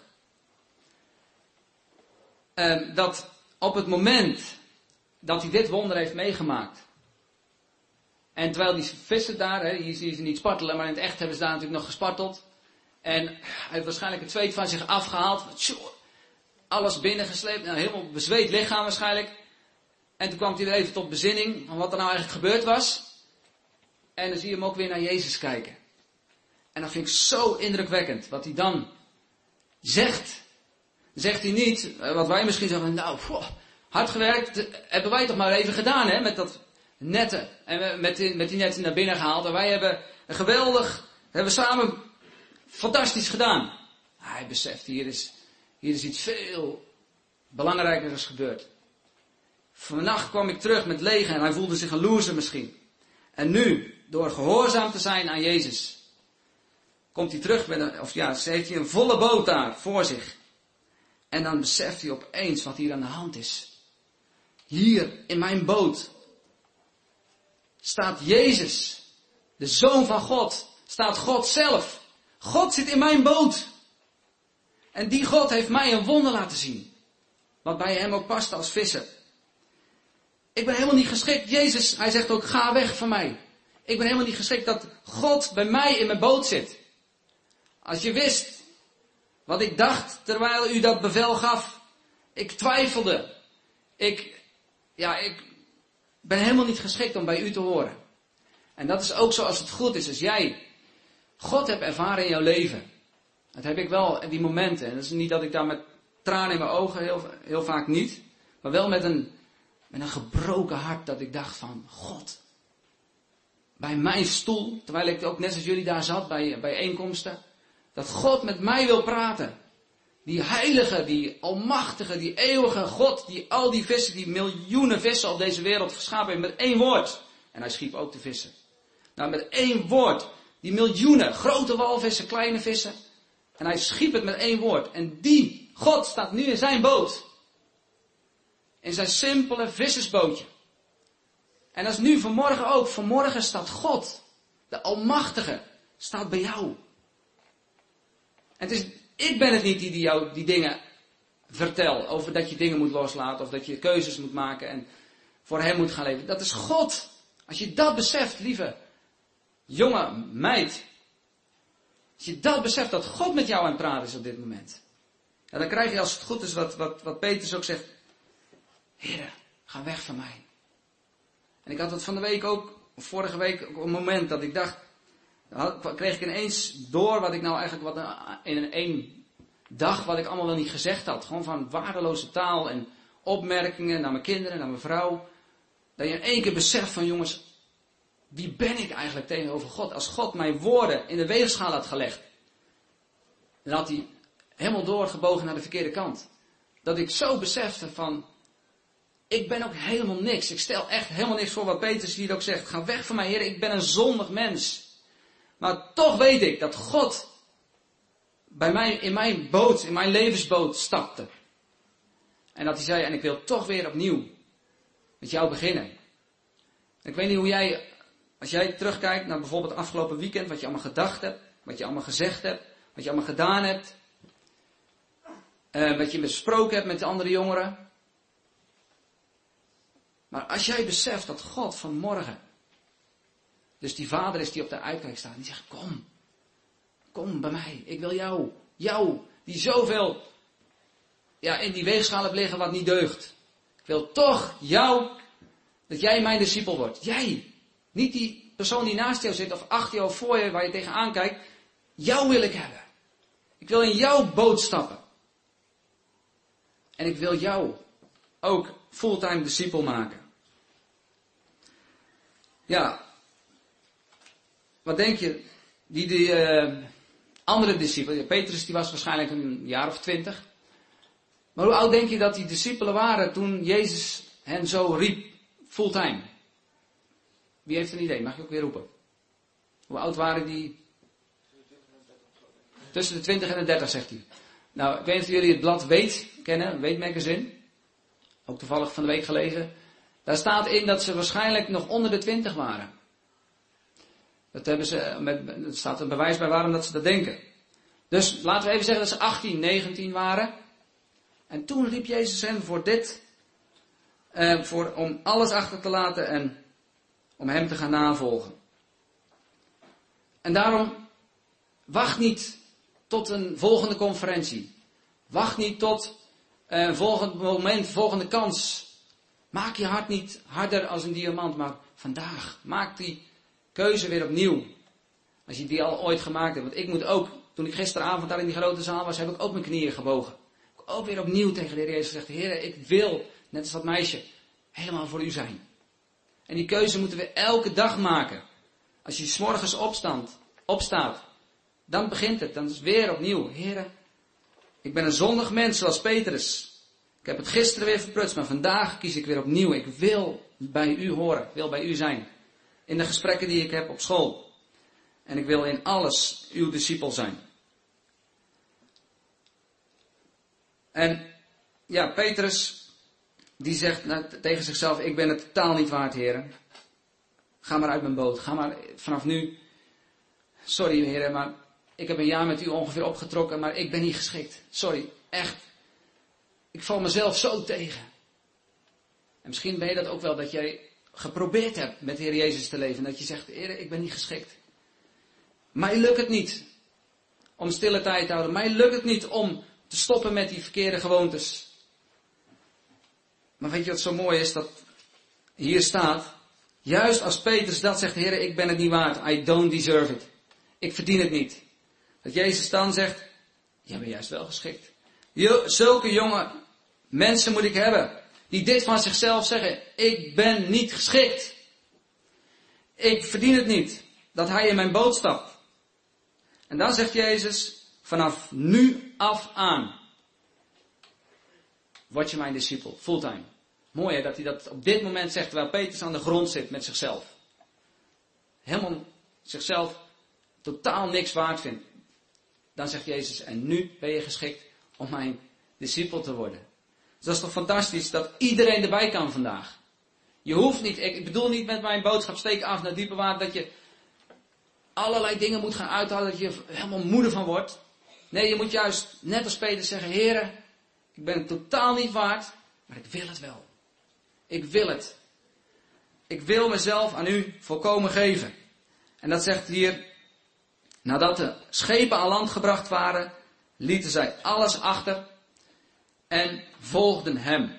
Uh, dat op het moment dat hij dit wonder heeft meegemaakt. En terwijl die vissen daar, hè, hier zie je ze niet spartelen, maar in het echt hebben ze daar natuurlijk nog gesparteld. En hij heeft waarschijnlijk het zweet van zich afgehaald. Alles binnengesleept. Nou, helemaal bezweet lichaam waarschijnlijk. En toen kwam hij weer even tot bezinning van wat er nou eigenlijk gebeurd was. En dan zie je hem ook weer naar Jezus kijken. En dat vind ik zo indrukwekkend. Wat hij dan zegt. Zegt hij niet, wat wij misschien zeggen, nou, poh, hard gewerkt, hebben wij toch maar even gedaan, hè, met dat netten. En met die, met die netten naar binnen gehaald. En wij hebben een geweldig, hebben we samen fantastisch gedaan. Hij beseft, hier is, hier is iets veel belangrijkers gebeurd. Vannacht kwam ik terug met leeg en hij voelde zich een loser misschien. En nu, door gehoorzaam te zijn aan Jezus, komt hij terug met een, of ja, heeft hij een volle boot daar voor zich. En dan beseft hij opeens wat hier aan de hand is. Hier in mijn boot staat Jezus, de Zoon van God, staat God zelf. God zit in mijn boot. En die God heeft mij een wonder laten zien. Wat bij hem ook past als visser. Ik ben helemaal niet geschikt. Jezus, hij zegt ook, ga weg van mij. Ik ben helemaal niet geschikt dat God bij mij in mijn boot zit. Als je wist wat ik dacht terwijl u dat bevel gaf. Ik twijfelde. Ik, ja, ik ben helemaal niet geschikt om bij u te horen. En dat is ook zoals het goed is. Als jij God hebt ervaren in jouw leven. Dat heb ik wel, die momenten. En dat is niet dat ik daar met tranen in mijn ogen, heel, heel vaak niet. Maar wel met een, met een gebroken hart dat ik dacht van, God. Bij mijn stoel, terwijl ik ook net als jullie daar zat bij bijeenkomsten. Dat God met mij wil praten. Die heilige, die almachtige, die eeuwige God. Die al die vissen, die miljoenen vissen op deze wereld geschapen heeft met één woord. En hij schiep ook de vissen. Nou, met één woord. Die miljoenen, grote walvissen, kleine vissen. En hij schiep het met één woord. En die God staat nu in zijn boot. In zijn simpele vissersbootje. En dat is nu vanmorgen ook. Vanmorgen staat God, de Almachtige, staat bij jou. En het is, ik ben het niet die, die jou die dingen vertel. Over dat je dingen moet loslaten. Of dat je keuzes moet maken. En voor hem moet gaan leven. Dat is God. Als je dat beseft, lieve jonge meid. Als je dat beseft dat God met jou aan het praten is op dit moment. Ja, dan krijg je als het goed is wat, wat, wat Petrus ook zegt. Heere, ga weg van mij. En ik had het van de week ook, vorige week ook een moment dat ik dacht. Dan kreeg ik ineens door wat ik nou eigenlijk wat in een één dag wat ik allemaal wel niet gezegd had. Gewoon van waardeloze taal en opmerkingen naar mijn kinderen, naar mijn vrouw. Dat je in één keer beseft van jongens, wie ben ik eigenlijk tegenover God? Als God mijn woorden in de weegschaal had gelegd. Dan had hij helemaal doorgebogen naar de verkeerde kant. Dat ik zo besefte van, ik ben ook helemaal niks. Ik stel echt helemaal niks voor wat Petrus hier ook zegt. Ga weg van mij, Heer, ik ben een zondig mens. Maar toch weet ik dat God bij mij, in mijn boot, in mijn levensboot stapte. En dat hij zei, en ik wil toch weer opnieuw met jou beginnen. Ik weet niet hoe jij, als jij terugkijkt naar bijvoorbeeld het afgelopen weekend, wat je allemaal gedacht hebt, wat je allemaal gezegd hebt, wat je allemaal gedaan hebt, uh, wat je besproken hebt met de andere jongeren. Maar als jij beseft dat God vanmorgen, dus die vader is die op de uitkijk staat, en die zegt, kom, kom bij mij, ik wil jou, jou, die zoveel ja, in die weegschaal hebt liggen wat niet deugt. Ik wil toch jou, dat jij mijn discipel wordt. Jij, niet die persoon die naast jou zit, of achter jou of voor je, waar je tegenaan kijkt. Jou wil ik hebben. Ik wil in jouw boot stappen. En ik wil jou ook fulltime discipel maken. Ja, wat denk je, die, die uh, andere discipelen, Petrus die was waarschijnlijk een jaar of twintig. Maar hoe oud denk je dat die discipelen waren toen Jezus hen zo riep, fulltime? Wie heeft een idee? Mag je ook weer roepen? Hoe oud waren die? Tussen de twintig en de dertig, zegt hij. Nou, ik weet niet of jullie het blad Weet kennen, Weet magazine. Ook toevallig van de week gelezen. Daar staat in dat ze waarschijnlijk nog onder de twintig waren. Dat hebben ze, met, er staat een bewijs bij waarom dat ze dat denken. Dus laten we even zeggen dat ze achttien, negentien waren. En toen riep Jezus hen voor dit, uh, voor, om alles achter te laten en om hem te gaan navolgen. En daarom, wacht niet tot een volgende conferentie. Wacht niet tot een volgend moment, volgende kans. Maak je hart niet harder als een diamant, maar vandaag, maak die keuze weer opnieuw. Als je die al ooit gemaakt hebt. Want ik moet ook, toen ik gisteravond daar in die grote zaal was, heb ik ook mijn knieën gebogen. Ook weer opnieuw tegen de Heer Jezus gezegd, Heer, ik wil, net als dat meisje, helemaal voor u zijn. En die keuze moeten we elke dag maken. Als je 's morgens opstaat, opstaat, dan begint het, dan is het weer opnieuw. Heer, ik ben een zondig mens zoals Petrus. Ik heb het gisteren weer verprutst, maar vandaag kies ik weer opnieuw. Ik wil bij u horen, ik wil bij u zijn. In de gesprekken die ik heb op school. En ik wil in alles uw discipel zijn. En ja, Petrus, die zegt nou, tegen zichzelf, ik ben het totaal niet waard, heren. Ga maar uit mijn boot, ga maar vanaf nu. Sorry, heren, maar ik heb een jaar met u ongeveer opgetrokken, maar ik ben niet geschikt. Sorry, echt. Ik val mezelf zo tegen. En misschien ben je dat ook wel, dat jij geprobeerd hebt met de Heer Jezus te leven. Dat je zegt, heren, ik ben niet geschikt. Mij lukt het niet om stille tijd te houden. Mij lukt het niet om te stoppen met die verkeerde gewoontes. Maar weet je wat zo mooi is? Dat hier staat, juist als Petrus dat zegt, Heer, ik ben het niet waard. I don't deserve it. ik verdien het niet. Dat Jezus dan zegt, jij bent juist wel geschikt. Zulke jonge mensen moet ik hebben. Die dit van zichzelf zeggen, ik ben niet geschikt. Ik verdien het niet. Dat hij in mijn boot stapt. En dan zegt Jezus, vanaf nu af aan. Word je mijn discipel, fulltime. Mooi hè, dat hij dat op dit moment zegt, terwijl Petrus aan de grond zit met zichzelf. Helemaal zichzelf totaal niks waard vindt. Dan zegt Jezus, en nu ben je geschikt om mijn discipel te worden. Dus dat is toch fantastisch dat iedereen erbij kan vandaag. Je hoeft niet, ik bedoel niet met mijn boodschap steek af naar diepe water, dat je allerlei dingen moet gaan uithalen, dat je er helemaal moede van wordt. Nee, je moet juist, net als Petrus zeggen, Heere, ik ben het totaal niet waard, maar ik wil het wel. Ik wil het. Ik wil mezelf aan u volkomen geven. En dat zegt hier, nadat de schepen aan land gebracht waren, lieten zij alles achter en volgden hem.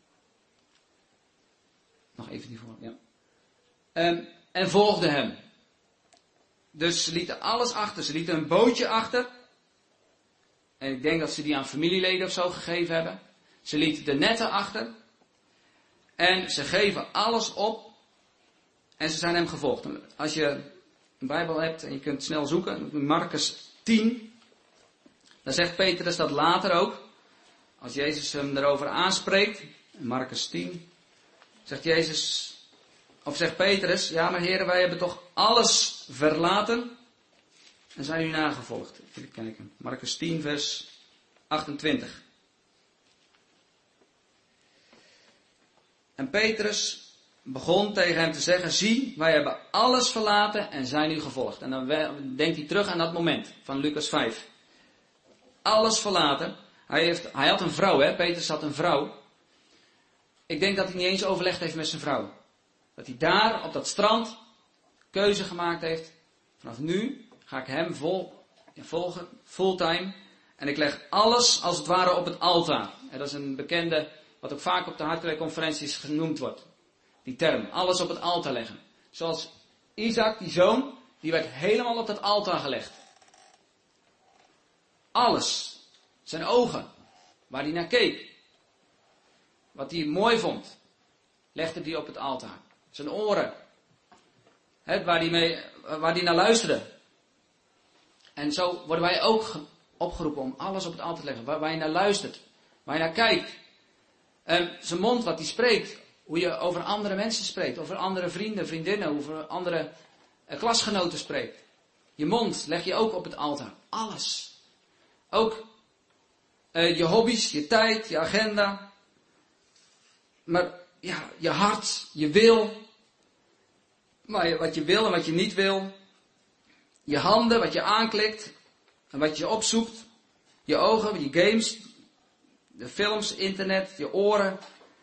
Nog even die voor, ja. Um, en volgden hem. Dus ze lieten alles achter. Ze lieten een bootje achter. En ik denk dat ze die aan familieleden of zo gegeven hebben. Ze lieten de netten achter. En ze geven alles op. En ze zijn hem gevolgd. Als je een Bijbel hebt en je kunt snel zoeken. Marcus tien. Dan zegt Petrus dat later ook. Als Jezus hem erover aanspreekt. In Marcus tien. Zegt Jezus. Of zegt Petrus. Ja maar heren, wij hebben toch alles verlaten. En zijn u nagevolgd. Even kijken. Marcus tien vers achtentwintig. En Petrus begon tegen hem te zeggen, zie, wij hebben alles verlaten en zijn u gevolgd. En dan denkt hij terug aan dat moment van Lucas vijf. Alles verlaten. Hij, heeft, hij had een vrouw, hè. Petrus had een vrouw. Ik denk dat hij niet eens overlegd heeft met zijn vrouw. Dat hij daar op dat strand keuze gemaakt heeft. Vanaf nu ga ik hem vol, ja, volgen, fulltime. En ik leg alles als het ware op het altaar. En dat is een bekende, wat ook vaak op de Hartelijk-conferenties genoemd wordt. Die term, alles op het altaar leggen. Zoals Isaac, die zoon, die werd helemaal op dat altaar gelegd. Alles. Zijn ogen, waar hij naar keek. Wat hij mooi vond, legde hij op het altaar. Zijn oren, hè, waar hij mee, waar hij naar luisterde. En zo worden wij ook opgeroepen om alles op het altaar te leggen. Waar, waar je naar luistert, waar je naar kijkt. En zijn mond, wat hij spreekt. Hoe je over andere mensen spreekt. Over andere vrienden, vriendinnen. Over andere uh, klasgenoten spreekt. Je mond leg je ook op het altaar. Alles. Ook uh, je hobby's, je tijd, je agenda. Maar ja, je hart, je wil. Maar wat je wil en wat je niet wil. Je handen, wat je aanklikt. En wat je opzoekt. Je ogen, je games. De films, internet, je oren.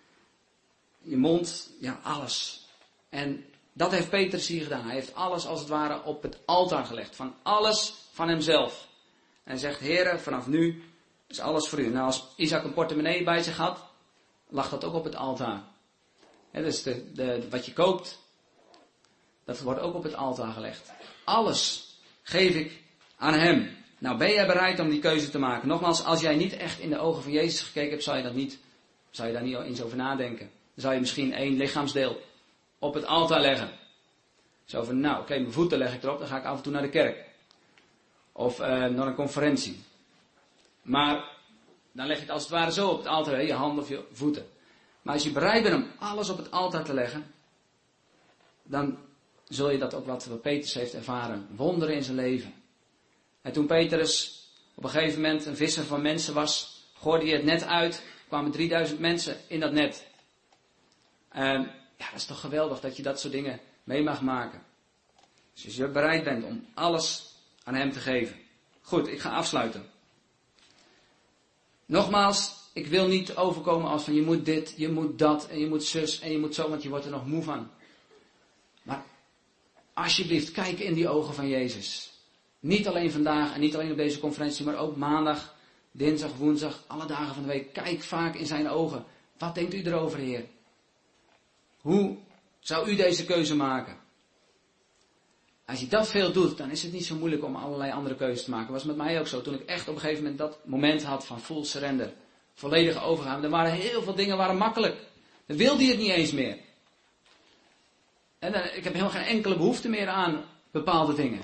Je mond, ja, alles. En dat heeft Petrus hier gedaan. Hij heeft alles als het ware op het altaar gelegd. Van alles van hemzelf. En hij zegt, Heere, vanaf nu is alles voor u. Nou, als Isaac een portemonnee bij zich had, lag dat ook op het altaar. He, dus de, de, wat je koopt, dat wordt ook op het altaar gelegd. Alles geef ik aan hem. Nou, ben jij bereid om die keuze te maken? Nogmaals, als jij niet echt in de ogen van Jezus gekeken hebt, zou je, dat niet, zou je daar niet eens over nadenken. Dan zou je misschien één lichaamsdeel op het altaar leggen. Zo van, nou, oké, okay, mijn voeten leg ik erop, dan ga ik af en toe naar de kerk. Of uh, naar een conferentie. Maar dan leg je het als het ware zo op het altaar, hè, je handen of je voeten. Maar als je bereid bent om alles op het altaar te leggen, dan zul je dat ook wat Petrus heeft ervaren. Wonderen in zijn leven. En toen Petrus op een gegeven moment een visser van mensen was, gooide hij het net uit, kwamen drieduizend mensen in dat net. En ja, dat is toch geweldig dat je dat soort dingen mee mag maken. Dus als je bereid bent om alles aan hem te geven. Goed, ik ga afsluiten. Nogmaals, ik wil niet overkomen als van je moet dit, je moet dat en je moet zus en je moet zo, want je wordt er nog moe van. Maar alsjeblieft, kijk in die ogen van Jezus. Niet alleen vandaag en niet alleen op deze conferentie, maar ook maandag, dinsdag, woensdag, alle dagen van de week. Kijk vaak in zijn ogen. Wat denkt u erover, Heer? Hoe zou u deze keuze maken? Als je dat veel doet, dan is het niet zo moeilijk om allerlei andere keuzes te maken. Dat was met mij ook zo. Toen ik echt op een gegeven moment dat moment had van full surrender. Volledige overgave. Er waren heel veel dingen waren makkelijk. Dan wilde je het niet eens meer. En dan, ik heb helemaal geen enkele behoefte meer aan bepaalde dingen.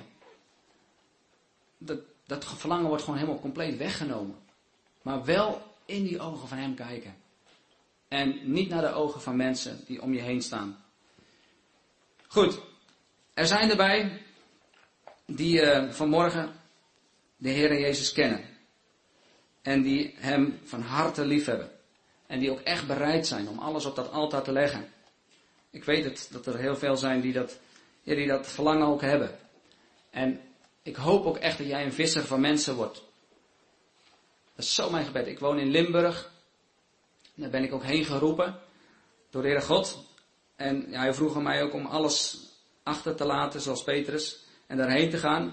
Dat, dat verlangen wordt gewoon helemaal compleet weggenomen. Maar wel in die ogen van hem kijken. En niet naar de ogen van mensen die om je heen staan. Goed. Er zijn erbij die uh, vanmorgen de Heer Jezus kennen. En die hem van harte lief hebben. En die ook echt bereid zijn om alles op dat altaar te leggen. Ik weet het, dat er heel veel zijn die dat, ja, die dat verlangen ook hebben. En ik hoop ook echt dat jij een visser van mensen wordt. Dat is zo mijn gebed. Ik woon in Limburg. Daar ben ik ook heen geroepen door de Heere God. En ja, hij vroeg aan mij ook om alles achter te laten, zoals Petrus. En daarheen te gaan.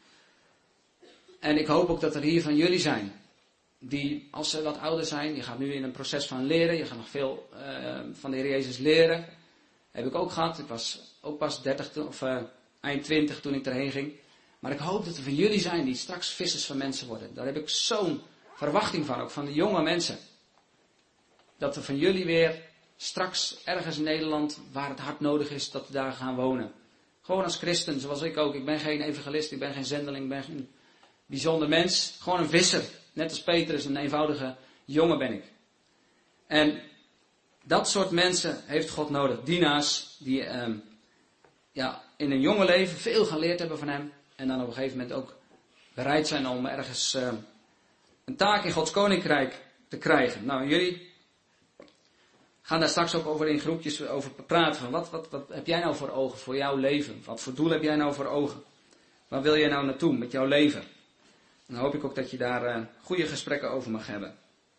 En ik hoop ook dat er hier van jullie zijn. Die, als ze wat ouder zijn, je gaat nu in een proces van leren. Je gaat nog veel uh, van de Heer Jezus leren. Heb ik ook gehad. Ik was ook pas dertig of uh, eind twintig toen ik erheen ging. Maar ik hoop dat er van jullie zijn die straks vissers van mensen worden. Daar heb ik zo'n verwachting van, ook van de jonge mensen. Dat er van jullie weer straks ergens in Nederland, waar het hard nodig is, dat we daar gaan wonen. Gewoon als christen, zoals ik ook. Ik ben geen evangelist, ik ben geen zendeling, ik ben geen bijzonder mens. Gewoon een visser. Net als Petrus, een eenvoudige jongen ben ik. En dat soort mensen heeft God nodig. Dienaars die eh, ja, in een jonge leven veel geleerd hebben van hem. En dan op een gegeven moment ook bereid zijn om ergens uh, een taak in Gods koninkrijk te krijgen. Nou, jullie gaan daar straks ook over in groepjes over praten. Van wat, wat, wat heb jij nou voor ogen voor jouw leven? Wat voor doel heb jij nou voor ogen? Waar wil jij nou naartoe met jouw leven? En dan hoop ik ook dat je daar uh, goede gesprekken over mag hebben.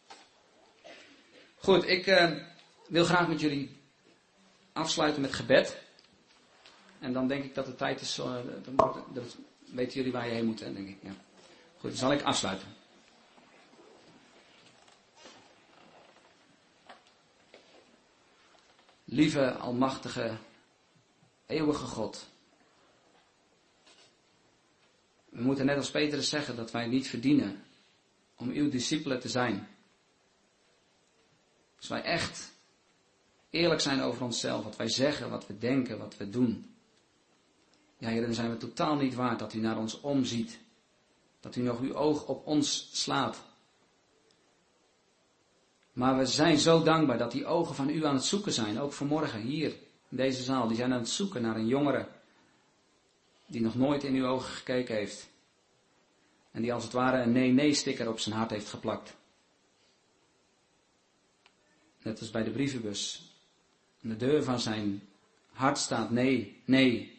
Goed, ik uh, wil graag met jullie afsluiten met gebed. En dan denk ik dat het tijd is, uh, dan, dan weten jullie waar je heen moet, hè, denk ik. Ja. Goed, dan zal ik afsluiten. Lieve, almachtige, eeuwige God. We moeten net als Petrus zeggen dat wij niet verdienen om uw discipelen te zijn. Als wij echt eerlijk zijn over onszelf, wat wij zeggen, wat we denken, wat we doen. Ja, Heer, dan zijn we totaal niet waard dat u naar ons omziet. Dat u nog uw oog op ons slaat. Maar we zijn zo dankbaar dat die ogen van u aan het zoeken zijn. Ook vanmorgen hier in deze zaal. Die zijn aan het zoeken naar een jongere die nog nooit in uw ogen gekeken heeft. En die als het ware een nee-nee-sticker op zijn hart heeft geplakt. Net als bij de brievenbus. Aan de deur van zijn hart staat nee, nee.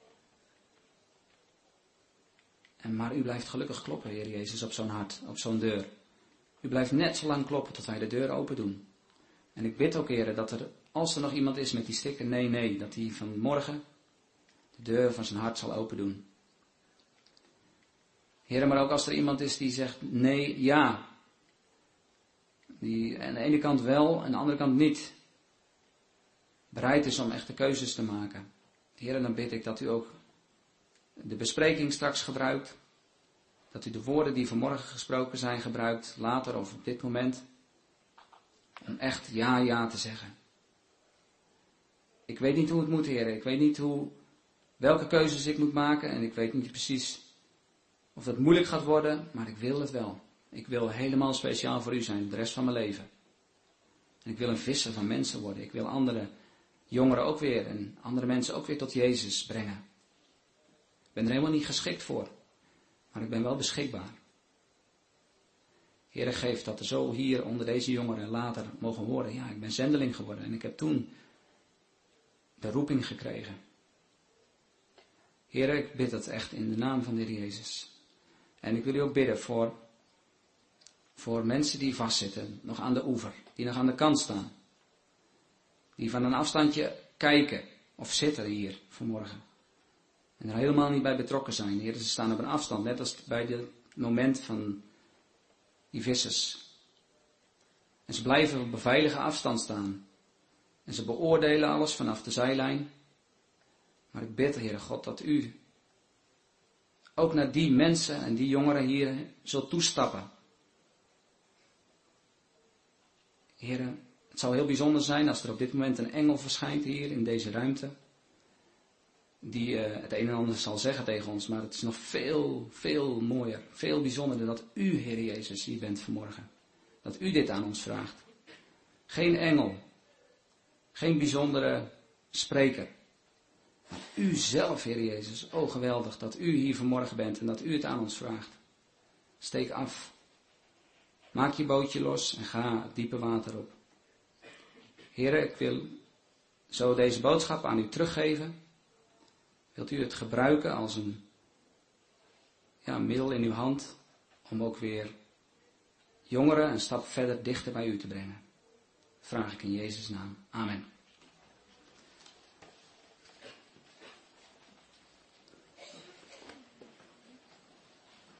En maar u blijft gelukkig kloppen, Heer Jezus, op zo'n hart, op zo'n deur. U blijft net zo lang kloppen tot wij de deur open doen. En ik bid ook, Heer, dat er, als er nog iemand is met die sticker nee, nee, dat hij vanmorgen de deur van zijn hart zal open doen. Heer, maar ook als er iemand is die zegt nee, ja. Die aan de ene kant wel, aan de andere kant niet. Bereid is om echte keuzes te maken. Heer, dan bid ik dat u ook de bespreking straks gebruikt. Dat u de woorden die vanmorgen gesproken zijn gebruikt, later of op dit moment. Om echt ja, ja te zeggen. Ik weet niet hoe het moet, Heer. Ik weet niet hoe, welke keuzes ik moet maken. En ik weet niet precies of dat moeilijk gaat worden. Maar ik wil het wel. Ik wil helemaal speciaal voor u zijn, de rest van mijn leven. En ik wil een visser van mensen worden. Ik wil andere jongeren ook weer en andere mensen ook weer tot Jezus brengen. Ik ben er helemaal niet geschikt voor. Maar ik ben wel beschikbaar. Heere, geef dat er zo hier onder deze jongeren later mogen horen. Ja, ik ben zendeling geworden en ik heb toen de roeping gekregen. Heere, ik bid het echt in de naam van de Heer Jezus. En ik wil u ook bidden voor, voor mensen die vastzitten, nog aan de oever, die nog aan de kant staan. Die van een afstandje kijken of zitten hier vanmorgen. En er helemaal niet bij betrokken zijn. Heer, ze staan op een afstand, net als bij het moment van die vissers. En ze blijven op een veilige afstand staan. En ze beoordelen alles vanaf de zijlijn. Maar ik bid, Heere God, dat u ook naar die mensen en die jongeren hier zult toestappen. Heren, het zou heel bijzonder zijn als er op dit moment een engel verschijnt hier in deze ruimte. Die uh, het een en ander zal zeggen tegen ons, maar het is nog veel, veel mooier, veel bijzonderder dat u, Heer Jezus, hier bent vanmorgen. Dat u dit aan ons vraagt. Geen engel, geen bijzondere spreker. Maar u zelf, Heer Jezus, oh geweldig dat u hier vanmorgen bent en dat u het aan ons vraagt. Steek af. Maak je bootje los en ga het diepe water op. Heer, ik wil zo deze boodschap aan u teruggeven. Wilt u het gebruiken als een ja, middel in uw hand om ook weer jongeren een stap verder dichter bij u te brengen? Dat vraag ik in Jezus' naam. Amen.